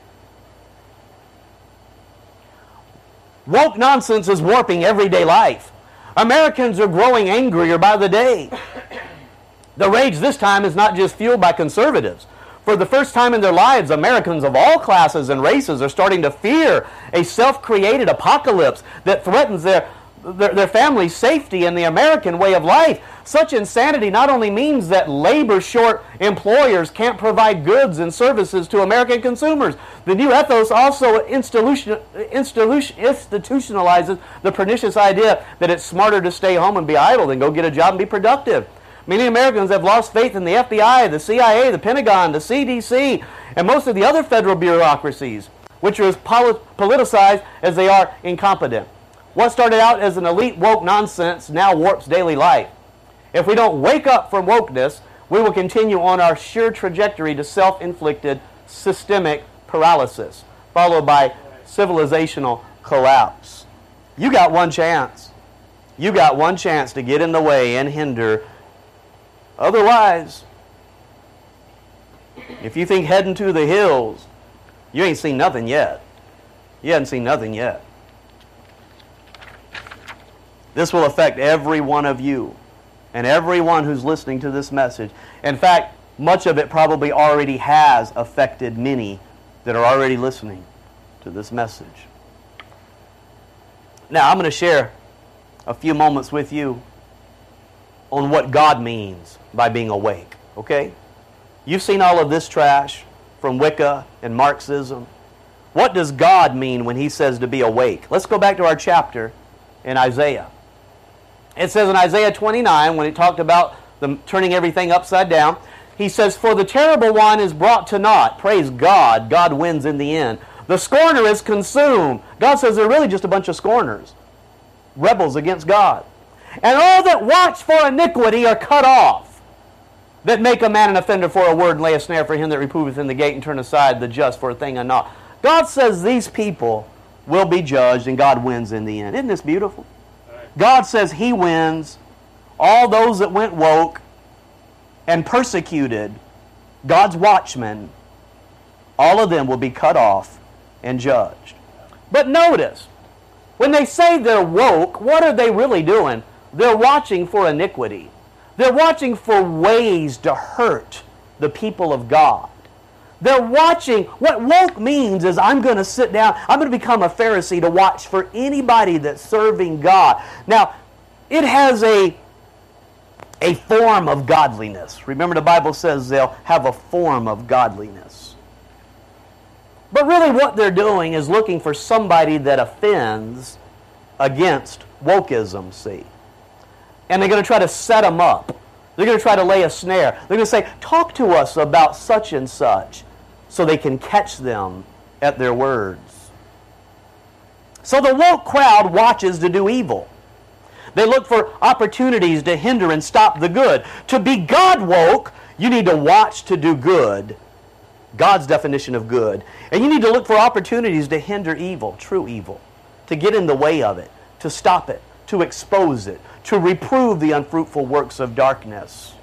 Woke nonsense is warping everyday life. Americans are growing angrier by the day. The rage this time is not just fueled by conservatives. For the first time in their lives, Americans of all classes and races are starting to fear a self-created apocalypse that threatens their, their, their family's safety and the American way of life. Such insanity not only means that labor-short employers can't provide goods and services to American consumers. The new ethos also institution, institution, institutionalizes the pernicious idea that it's smarter to stay home and be idle than go get a job and be productive. Many Americans have lost faith in the F B I, the C I A, the Pentagon, the C D C, and most of the other federal bureaucracies, which are as polit- politicized as they are incompetent. What started out as an elite woke nonsense now warps daily life. If we don't wake up from wokeness, we will continue on our sure trajectory to self-inflicted systemic paralysis, followed by civilizational collapse. You got one chance. You got one chance to get in the way and hinder. Otherwise, if you think heading to the hills, you ain't seen nothing yet. You haven't seen nothing yet. This will affect every one of you and everyone who's listening to this message. In fact, much of it probably already has affected many that are already listening to this message. Now, I'm going to share a few moments with you on what God means by being awake, okay? You've seen all of this trash from Wicca and Marxism. What does God mean when He says to be awake? Let's go back to our chapter in Isaiah. It says in Isaiah twenty-nine, when it talked about them turning everything upside down, He says, for the terrible one is brought to naught. Praise God. God wins in the end. The scorner is consumed. God says they're really just a bunch of scorners. Rebels against God. And all that watch for iniquity are cut off. That make a man an offender for a word and lay a snare for him that reproveth in the gate and turn aside the just for a thing unnaught. God says these people will be judged and God wins in the end. Isn't this beautiful? God says He wins. All those that went woke and persecuted God's watchmen, all of them will be cut off and judged. But notice, when they say they're woke, what are they really doing? They're watching for iniquity. They're watching for ways to hurt the people of God. They're watching. What woke means is I'm going to sit down, I'm going to become a Pharisee to watch for anybody that's serving God. Now, it has a a form of godliness. Remember, the Bible says they'll have a form of godliness. But really what they're doing is looking for somebody that offends against wokeism, see. And they're going to try to set them up. They're going to try to lay a snare. They're going to say, talk to us about such and such, so they can catch them at their words. So the woke crowd watches to do evil. They look for opportunities to hinder and stop the good. To be God woke, you need to watch to do good. God's definition of good. And you need to look for opportunities to hinder evil, true evil. To get in the way of it. To stop it. To expose it. To reprove the unfruitful works of darkness.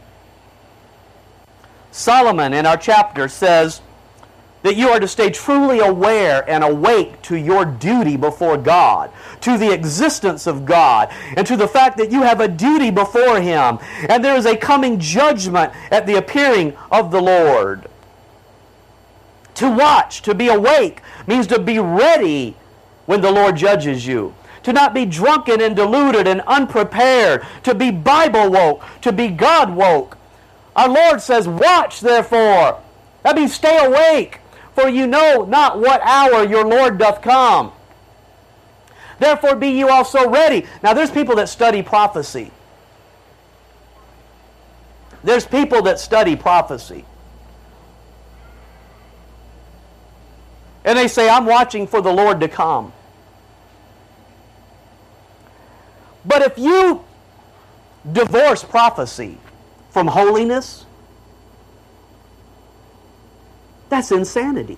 Solomon in our chapter says that you are to stay truly aware and awake to your duty before God, to the existence of God, and to the fact that you have a duty before Him, and there is a coming judgment at the appearing of the Lord. To watch, to be awake, means to be ready when the Lord judges you. To not be drunken and deluded and unprepared. To be Bible woke, to be God woke. Our Lord says, watch therefore. That means stay awake. For you know not what hour your Lord doth come. Therefore be you also ready. Now there's people that study prophecy. There's people that study prophecy. And they say, I'm watching for the Lord to come. But if you divorce prophecy from holiness, that's insanity.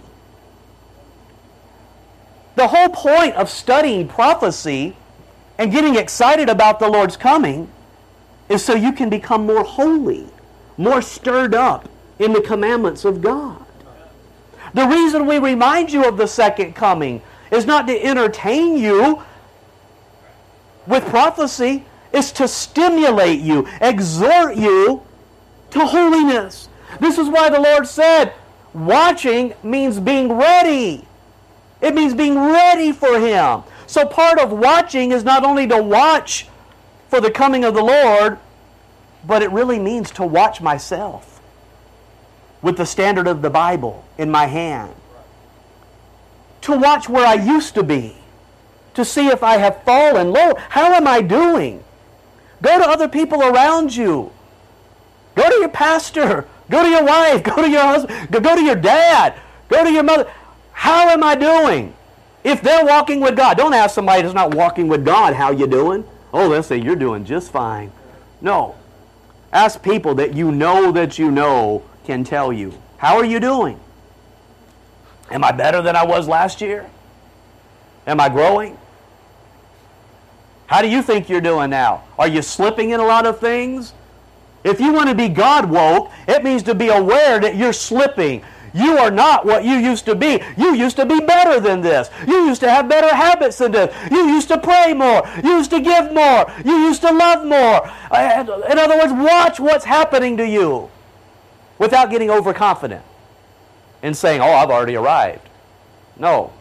The whole point of studying prophecy and getting excited about the Lord's coming is so you can become more holy, more stirred up in the commandments of God. The reason we remind you of the second coming is not to entertain you with prophecy, it's to stimulate you, exhort you to holiness. This is why the Lord said, watching means being ready. It means being ready for Him. So part of watching is not only to watch for the coming of the Lord, but it really means to watch myself with the standard of the Bible in my hand. To watch where I used to be. To see if I have fallen low. How am I doing? Go to other people around you. Go to your pastor. Go to your wife. Go to your husband. Go to your dad. Go to your mother. How am I doing? If they're walking with God, don't ask somebody that's not walking with God, how you doing? Oh, they'll say, you're doing just fine. No. Ask people that you know that you know can tell you. How are you doing? Am I better than I was last year? Am I growing? How do you think you're doing now? Are you slipping in a lot of things? If you want to be God woke, it means to be aware that you're slipping. You are not what you used to be. You used to be better than this. You used to have better habits than this. You used to pray more. You used to give more. You used to love more. In other words, watch what's happening to you without getting overconfident and saying, oh, I've already arrived. No.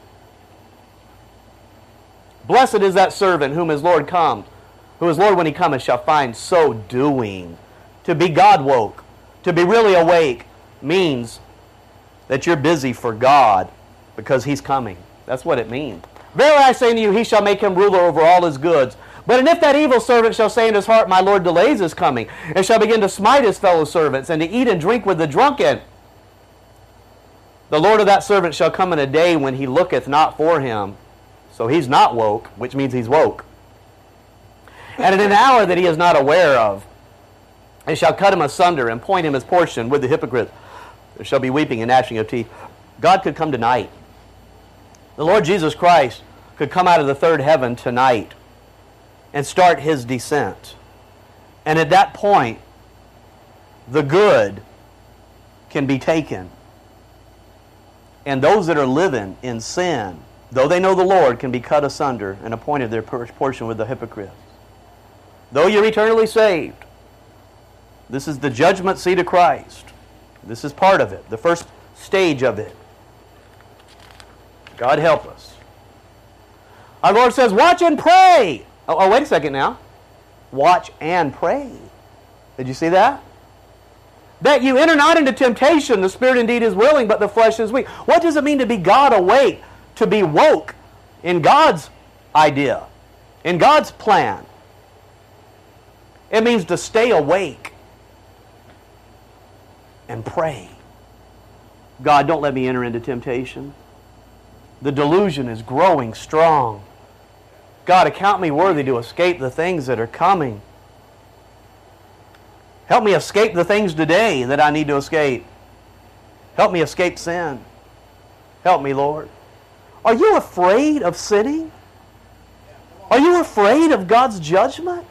Blessed is that servant whom his Lord comes, who his Lord when he cometh shall find so doing. To be God woke, to be really awake, means that you're busy for God because He's coming. That's what it means. Verily I say unto you, He shall make him ruler over all his goods. But and if that evil servant shall say in his heart, My Lord delays his coming, and shall begin to smite his fellow servants, and to eat and drink with the drunken, the Lord of that servant shall come in a day when he looketh not for him. So he's not woke, which means he's woke. And in an hour that he is not aware of, and shall cut him asunder, and point him his portion with the hypocrite. There shall be weeping and gnashing of teeth. God could come tonight. The Lord Jesus Christ could come out of the third heaven tonight and start his descent. And at that point, the good can be taken. And those that are living in sin, though they know the Lord, can be cut asunder and appointed their portion with the hypocrites. Though you're eternally saved, this is the judgment seat of Christ. This is part of it, the first stage of it. God help us. Our Lord says, watch and pray. Oh, oh, wait a second now. Watch and pray. Did you see that? That you enter not into temptation. The spirit indeed is willing, but the flesh is weak. What does it mean to be God awake? To be woke in God's idea, in God's plan. It means to stay awake and pray. God, don't let me enter into temptation. The delusion is growing strong. God, account me worthy to escape the things that are coming. Help me escape the things today that I need to escape. Help me escape sin. Help me, Lord. Are you afraid of sinning? Are you afraid of God's judgment?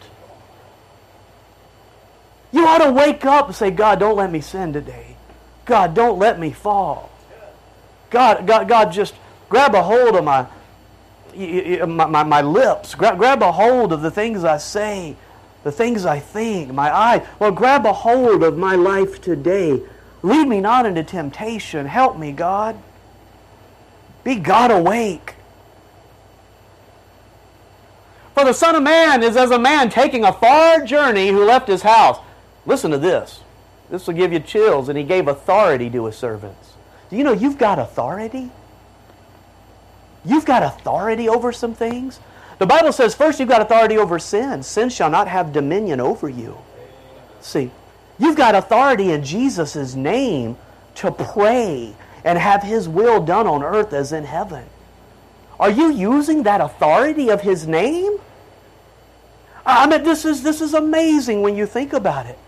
You ought to wake up and say, God, don't let me sin today. God, don't let me fall. God, God, God, just grab a hold of my, my, my, my lips. Grab, grab a hold of the things I say, the things I think, my eyes. Well, grab a hold of my life today. Lead me not into temptation. Help me, God. Be God awake. For the Son of Man is as a man taking a far journey who left his house. Listen to this. This will give you chills. And he gave authority to his servants. Do you know you've got authority? You've got authority over some things. The Bible says first you've got authority over sin. Sin shall not have dominion over you. See, you've got authority in Jesus' name to pray and have His will done on earth as in heaven. Are you using that authority of His name? I mean, this is, this is amazing when you think about it.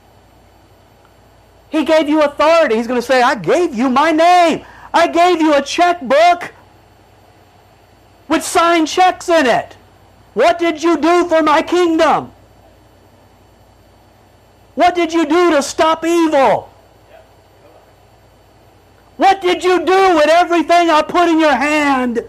He gave you authority. He's going to say, I gave you my name. I gave you a checkbook with signed checks in it. What did you do for my kingdom? What did you do to stop evil? What did you do with everything I put in your hand?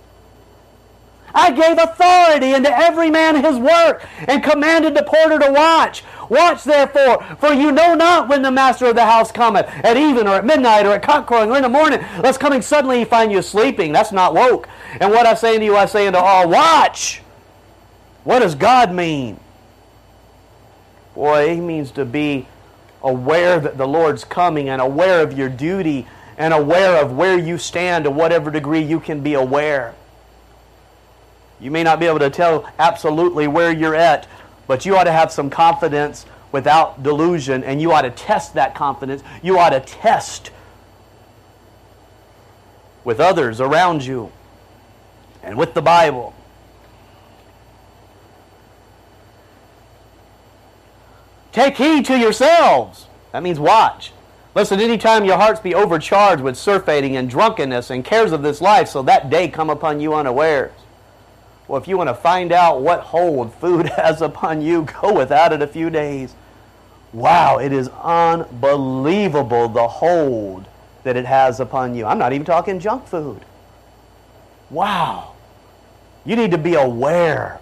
I gave authority unto every man his work, and commanded the porter to watch. Watch therefore, for you know not when the master of the house cometh, at even or at midnight or at cockcrowing or in the morning, lest coming suddenly he find you sleeping. That's not woke. And what I say unto you, I say unto all, watch. What does God mean? Boy, He means to be aware that the Lord's coming, and aware of your duty, and aware of where you stand to whatever degree you can be aware. You may not be able to tell absolutely where you're at, but you ought to have some confidence without delusion, and you ought to test that confidence. You ought to test with others around you and with the Bible. Take heed to yourselves. That means watch. Listen, anytime your hearts be overcharged with surfeiting and drunkenness and cares of this life, so that day come upon you unawares. Well, if you want to find out what hold food has upon you, go without it a few days. Wow, it is unbelievable the hold that it has upon you. I'm not even talking junk food. Wow. You need to be aware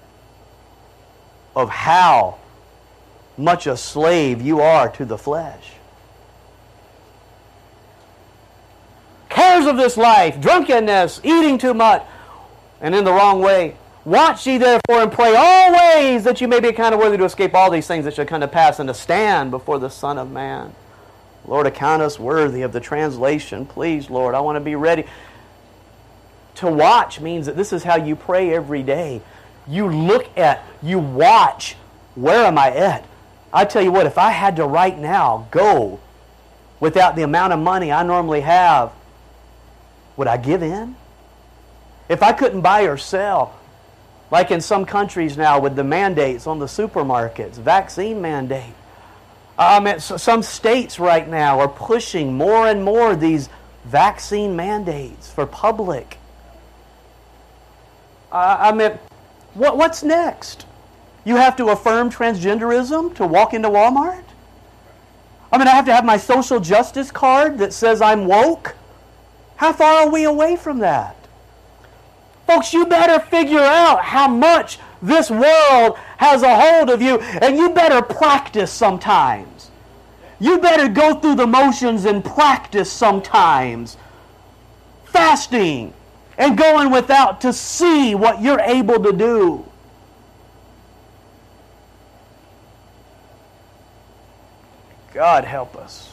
of how much a slave you are to the flesh. Cares of this life, drunkenness, eating too much, and in the wrong way. Watch ye therefore and pray always that you may be accounted worthy to escape all these things that shall come to pass and to stand before the Son of Man. Lord, account us worthy of the translation. Please, Lord, I want to be ready. To watch means that this is how you pray every day. You look at, you watch, where am I at? I tell you what, if I had to right now go without the amount of money I normally have, would I give in? If I couldn't buy or sell, like in some countries now with the mandates on the supermarkets, vaccine mandate. I mean, some states right now are pushing more and more these vaccine mandates for public. I mean, what, what's next? You have to affirm transgenderism to walk into Walmart? I mean, I have to have my social justice card that says I'm woke? How far are we away from that? Folks, you better figure out how much this world has a hold of you, and you better practice sometimes. You better go through the motions and practice sometimes. Fasting and going without to see what you're able to do. God help us.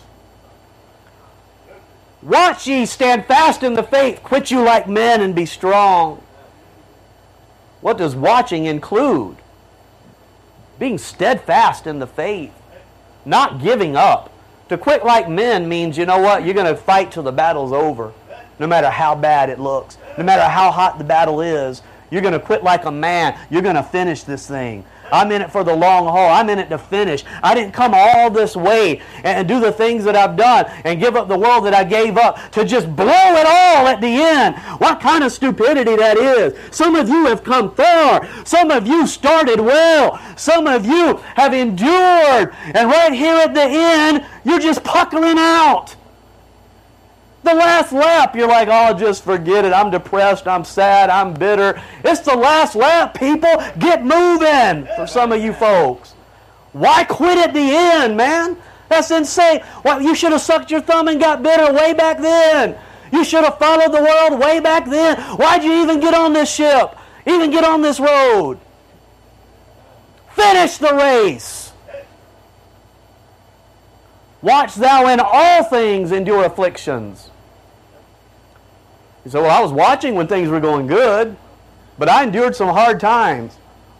Watch ye, stand fast in the faith, quit you like men and be strong. What does watching include? Being steadfast in the faith, not giving up. To quit like men means, you know what, you're going to fight till the battle's over, no matter how bad it looks, no matter how hot the battle is. You're going to quit like a man. You're going to finish this thing. I'm in it for the long haul. I'm in it to finish. I didn't come all this way and do the things that I've done and give up the world that I gave up to just blow it all at the end. What kind of stupidity that is. Some of you have come far. Some of you started well. Some of you have endured. And right here at the end, you're just puckering out. The last lap, you're like, oh, just forget it. I'm depressed. I'm sad. I'm bitter. It's the last lap, people. Get moving for some of you folks. Why quit at the end, man? That's insane. Well, you should have sucked your thumb and got bitter way back then. You should have followed the world way back then. Why'd you even get on this ship? Even get on this road? Finish the race. Watch thou in all things endure afflictions. You say, well, I was watching when things were going good, but I endured some hard times.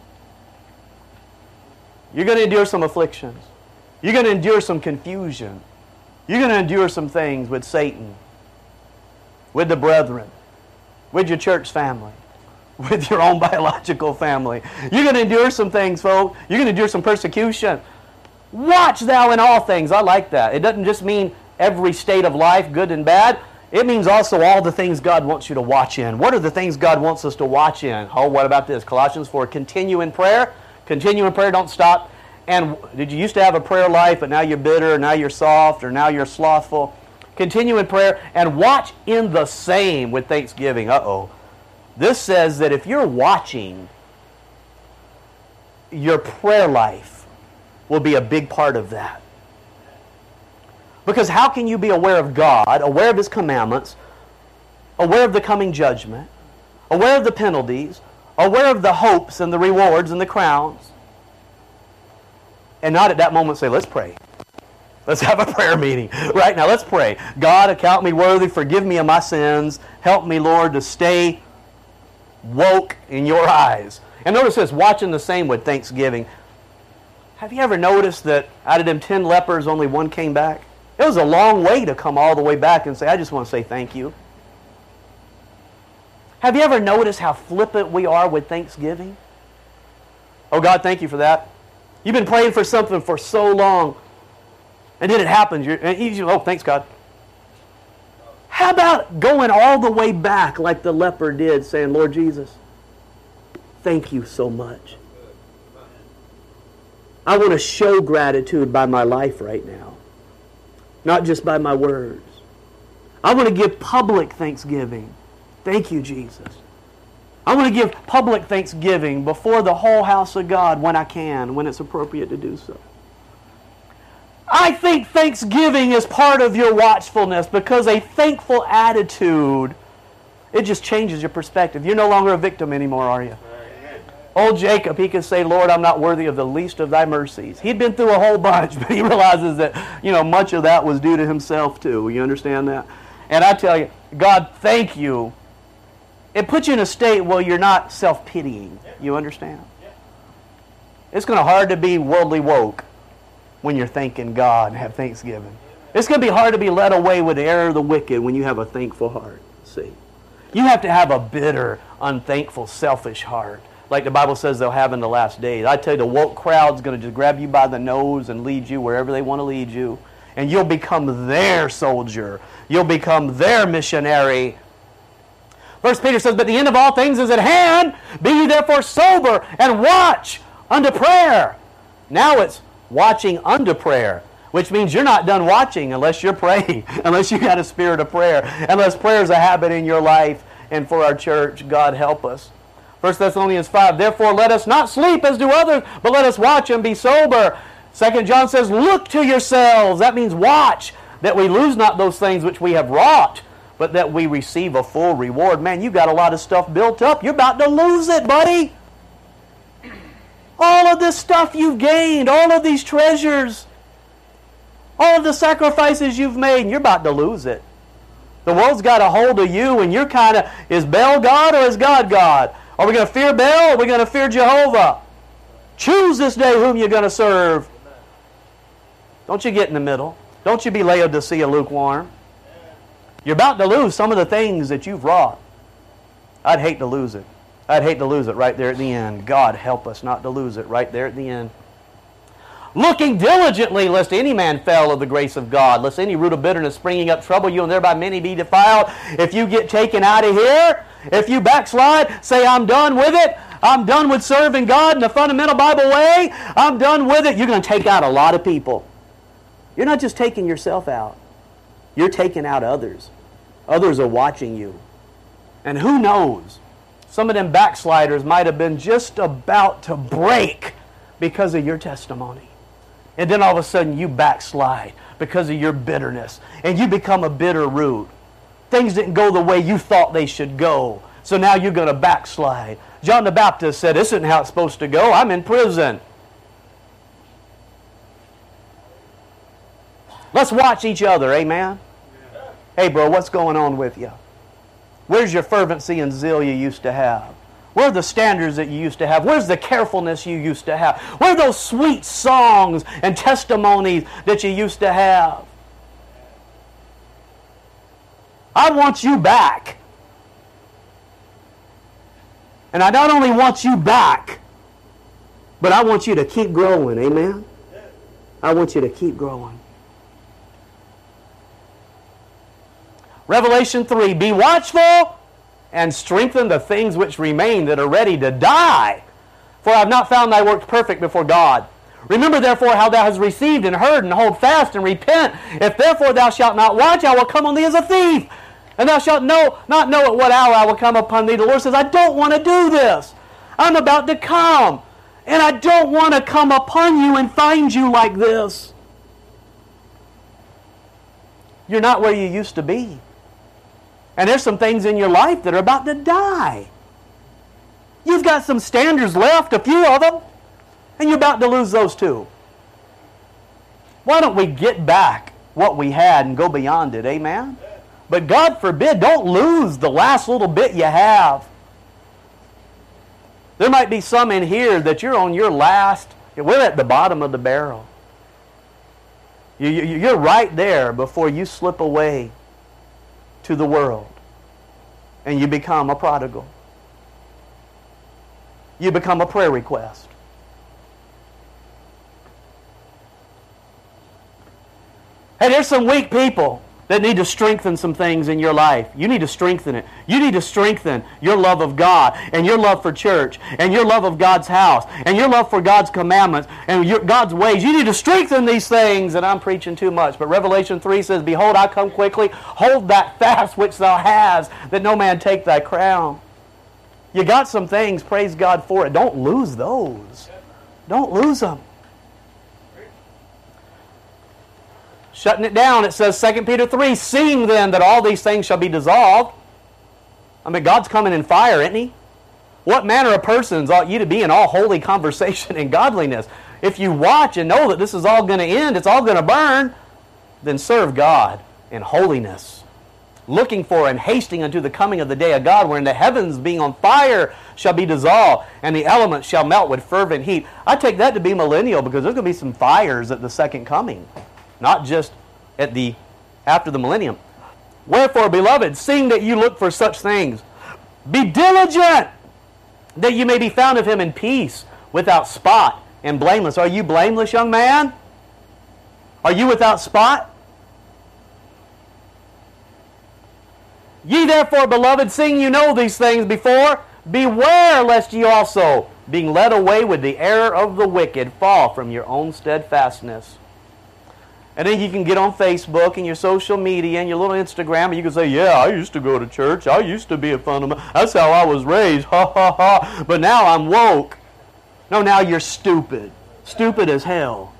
You're going to endure some afflictions. You're going to endure some confusion. You're going to endure some things with Satan, with the brethren, with your church family, with your own biological family. You're going to endure some things, folks. You're going to endure some persecution. Watch thou in all things. I like that. It doesn't just mean every state of life, good and bad. It means also all the things God wants you to watch in. What are the things God wants us to watch in? Oh, what about this? Colossians four, continue in prayer. Continue in prayer, don't stop. And did you used to have a prayer life, but now you're bitter, or now you're soft, or now you're slothful? Continue in prayer and watch in the same with thanksgiving. Uh-oh. This says that if you're watching, your prayer life will be a big part of that. Because how can you be aware of God, aware of His commandments, aware of the coming judgment, aware of the penalties, aware of the hopes and the rewards and the crowns, and not at that moment say, let's pray. Let's have a prayer meeting. Right now, let's pray. God, account me worthy, forgive me of my sins, help me, Lord, to stay woke in your eyes. And notice this, watching the same with thanksgiving. Have you ever noticed that out of them ten lepers, only one came back? It was a long way to come all the way back and say, I just want to say thank you. Have you ever noticed how flippant we are with thanksgiving? Oh, God, thank you for that. You've been praying for something for so long, and then it happens. You're, and you, oh, thanks, God. How about going all the way back like the leper did, saying, Lord Jesus, thank you so much. I want to show gratitude by my life right now, not just by my words. I want to give public thanksgiving. Thank you, Jesus. I want to give public thanksgiving before the whole house of God when I can, when it's appropriate to do so. I think thanksgiving is part of your watchfulness because a thankful attitude, it just changes your perspective. You're no longer a victim anymore, are you? Old Jacob, he could say, Lord, I'm not worthy of the least of thy mercies. He'd been through a whole bunch, but he realizes that, you know, much of that was due to himself too. You understand that? And I tell you, God, thank you it puts you in a state where you're not self-pitying. You understand? It's going to be hard to be worldly woke when you're thanking God and have thanksgiving. It's going to be hard to be led away with the error of the wicked when you have a thankful heart. See? You have to have a bitter, unthankful, selfish heart, like the Bible says they'll have in the last days. I tell you, the woke crowd's going to just grab you by the nose and lead you wherever they want to lead you. And you'll become their soldier. You'll become their missionary. First Peter says, but the end of all things is at hand. Be ye therefore sober and watch unto prayer. Now it's watching unto prayer, which means you're not done watching unless you're praying, unless you got a spirit of prayer, unless prayer is a habit in your life. And for our church, God help us. First Thessalonians five, therefore let us not sleep as do others, but let us watch and be sober. Second John says, look to yourselves. That means watch, that we lose not those things which we have wrought, but that we receive a full reward. Man, you've got a lot of stuff built up. You're about to lose it, buddy. All of this stuff you've gained, all of these treasures, all of the sacrifices you've made, and you're about to lose it. The world's got a hold of you, and you're kind of, is Baal God or is God God? Are we going to fear Baal or are we going to fear Jehovah? Choose this day whom you're going to serve. Don't you get in the middle. Don't you be Laodicea lukewarm. You're about to lose some of the things that you've wrought. I'd hate to lose it. I'd hate to lose it right there at the end. God help us not to lose it right there at the end. Looking diligently, lest any man fail of the grace of God, lest any root of bitterness springing up trouble you, and thereby many be defiled. If you get taken out of here, if you backslide, say, I'm done with it. I'm done with serving God in the fundamental Bible way. I'm done with it. You're going to take out a lot of people. You're not just taking yourself out. You're taking out others. Others are watching you. And who knows? Some of them backsliders might have been just about to break because of your testimony. And then all of a sudden you backslide because of your bitterness. And you become a bitter root. Things didn't go the way you thought they should go. So now you're going to backslide. John the Baptist said, this isn't how it's supposed to go. I'm in prison. Let's watch each other, amen? Hey, bro, what's going on with you? Where's your fervency and zeal you used to have? Where are the standards that you used to have? Where's the carefulness you used to have? Where are those sweet songs and testimonies that you used to have? I want you back. And I not only want you back, but I want you to keep growing, amen? I want you to keep growing. Revelation three, be watchful and strengthen the things which remain that are ready to die. For I have not found thy works perfect before God. Remember therefore how thou hast received and heard, and hold fast and repent. If therefore thou shalt not watch, I will come on thee as a thief. And thou shalt know, not know at what hour I will come upon thee. The Lord says, I don't want to do this. I'm about to come. And I don't want to come upon you and find you like this. You're not where you used to be. And there's some things in your life that are about to die. You've got some standards left, a few of them, and you're about to lose those too. Why don't we get back what we had and go beyond it, amen? But God forbid, don't lose the last little bit you have. There might be some in here that you're on your last, we're at the bottom of the barrel. You, you, you're right there before you slip away to the world and you become a prodigal. You become a prayer request. Hey, there's some weak people that need to strengthen some things in your life. You need to strengthen it. You need to strengthen your love of God and your love for church and your love of God's house and your love for God's commandments and your, God's ways. You need to strengthen these things, and I'm preaching too much. But Revelation three says, behold, I come quickly. Hold that fast which thou hast, that no man take thy crown. You got some things, praise God for it. Don't lose those. Don't lose them. Shutting it down, it says Second Peter three, seeing then that all these things shall be dissolved. I mean, God's coming in fire, isn't He? What manner of persons ought you to be in all holy conversation and godliness? If you watch and know that this is all going to end, it's all going to burn, then serve God in holiness. looking for and hasting unto the coming of the day of God, wherein the heavens being on fire shall be dissolved, and the elements shall melt with fervent heat. I take that to be millennial, because there's going to be some fires at the second coming, not just at the after the millennium. Wherefore, beloved, seeing that you look for such things, be diligent that you may be found of him in peace, without spot and blameless. Are you blameless, young man? Are you without spot? Ye therefore, beloved, seeing you know these things before, beware lest ye also, being led away with the error of the wicked, fall from your own steadfastness. And then you can get on Facebook and your social media and your little Instagram, and you can say, yeah, I used to go to church. I used to be a fundamental. That's how I was raised. Ha, ha, ha. But now I'm woke. No, now you're stupid. Stupid as hell.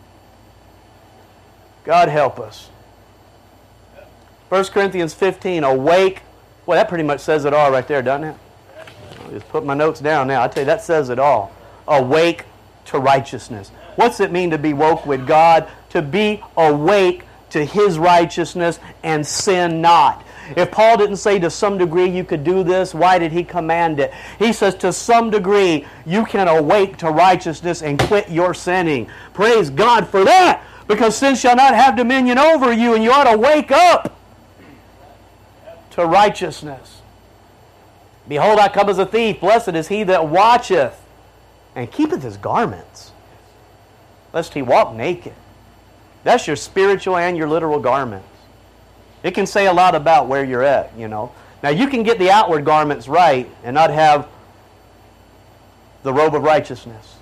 God help us. First Corinthians fifteen, awake. Well, that pretty much says it all right there, doesn't it? I'll just put my notes down now. I tell you, that says it all. Awake to righteousness. What's it mean to be woke with God? To be awake to His righteousness and sin not. If Paul didn't say to some degree you could do this, why did he command it? He says to some degree you can awake to righteousness and quit your sinning. Praise God for that, because sin shall not have dominion over you, and you ought to wake up to righteousness. Behold, I come as a thief. Blessed is he that watcheth and keepeth his garments, lest he walk naked. That's your spiritual and your literal garments. It can say a lot about where you're at, you know. Now, you can get the outward garments right and not have the robe of righteousness.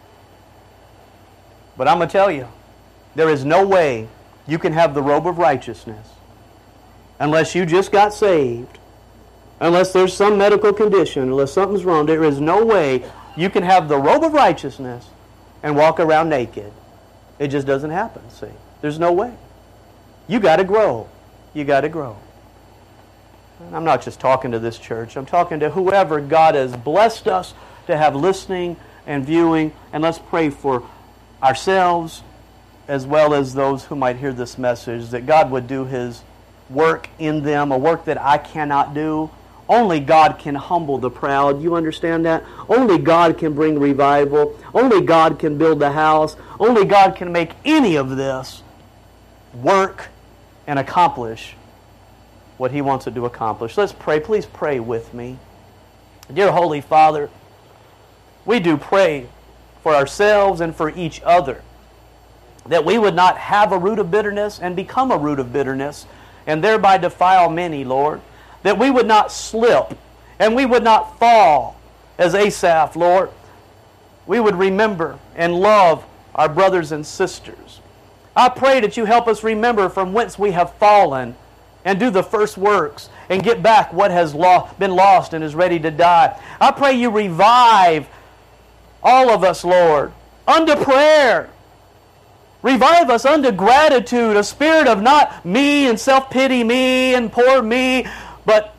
But I'm going to tell you, there is no way you can have the robe of righteousness unless you just got saved, unless there's some medical condition, unless something's wrong. There is no way you can have the robe of righteousness and walk around naked. It just doesn't happen, see. There's no way. You got to grow. You got to grow. And I'm not just talking to this church. I'm talking to whoever God has blessed us to have listening and viewing. And let's pray for ourselves as well as those who might hear this message, that God would do His work in them, a work that I cannot do. Only God can humble the proud. You understand that? Only God can bring revival. Only God can build the house. Only God can make any of this work and accomplish what He wants it to accomplish. Let's pray. Please pray with me. Dear Holy Father, we do pray for ourselves and for each other, that we would not have a root of bitterness and become a root of bitterness and thereby defile many, Lord. That we would not slip and we would not fall as Asaph, Lord. We would remember and love our brothers and sisters. I pray that you help us remember from whence we have fallen and do the first works and get back what has lo- been lost and is ready to die. I pray you revive all of us, Lord, unto prayer. Revive us unto gratitude, a spirit of not me and self-pity, me and poor me, but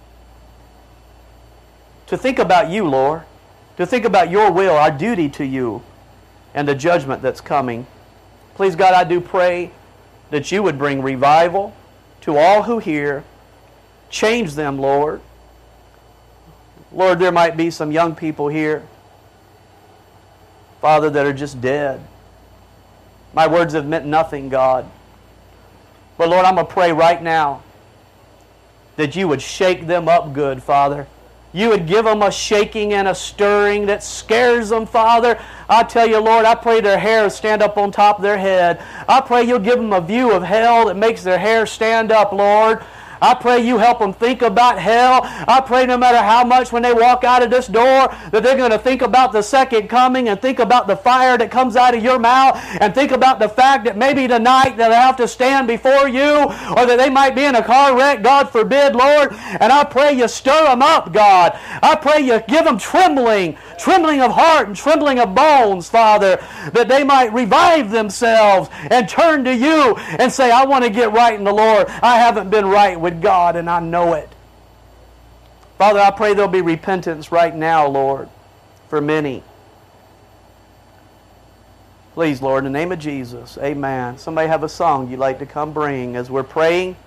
to think about you, Lord, to think about your will, our duty to you, and the judgment that's coming. Please, God, I do pray that you would bring revival to all who hear. Change them, Lord. Lord, there might be some young people here, Father, that are just dead. My words have meant nothing, God. But Lord, I'm going to pray right now that you would shake them up good, Father. You would give them a shaking and a stirring that scares them, Father. I tell you, Lord, I pray their hair stand up on top of their head. I pray you'll give them a view of hell that makes their hair stand up, Lord. I pray you help them think about hell. I pray no matter how much when they walk out of this door that they're going to think about the second coming and think about the fire that comes out of your mouth and think about the fact that maybe tonight they'll have to stand before you or that they might be in a car wreck, God forbid, Lord. And I pray you stir them up, God. I pray you give them trembling, trembling of heart and trembling of bones, Father, that they might revive themselves and turn to you and say, I want to get right in the Lord. I haven't been right with God, and I know it. Father, I pray there'll be repentance right now, Lord, for many. Please, Lord, in the name of Jesus, amen. Somebody have a song you'd like to come bring as we're praying.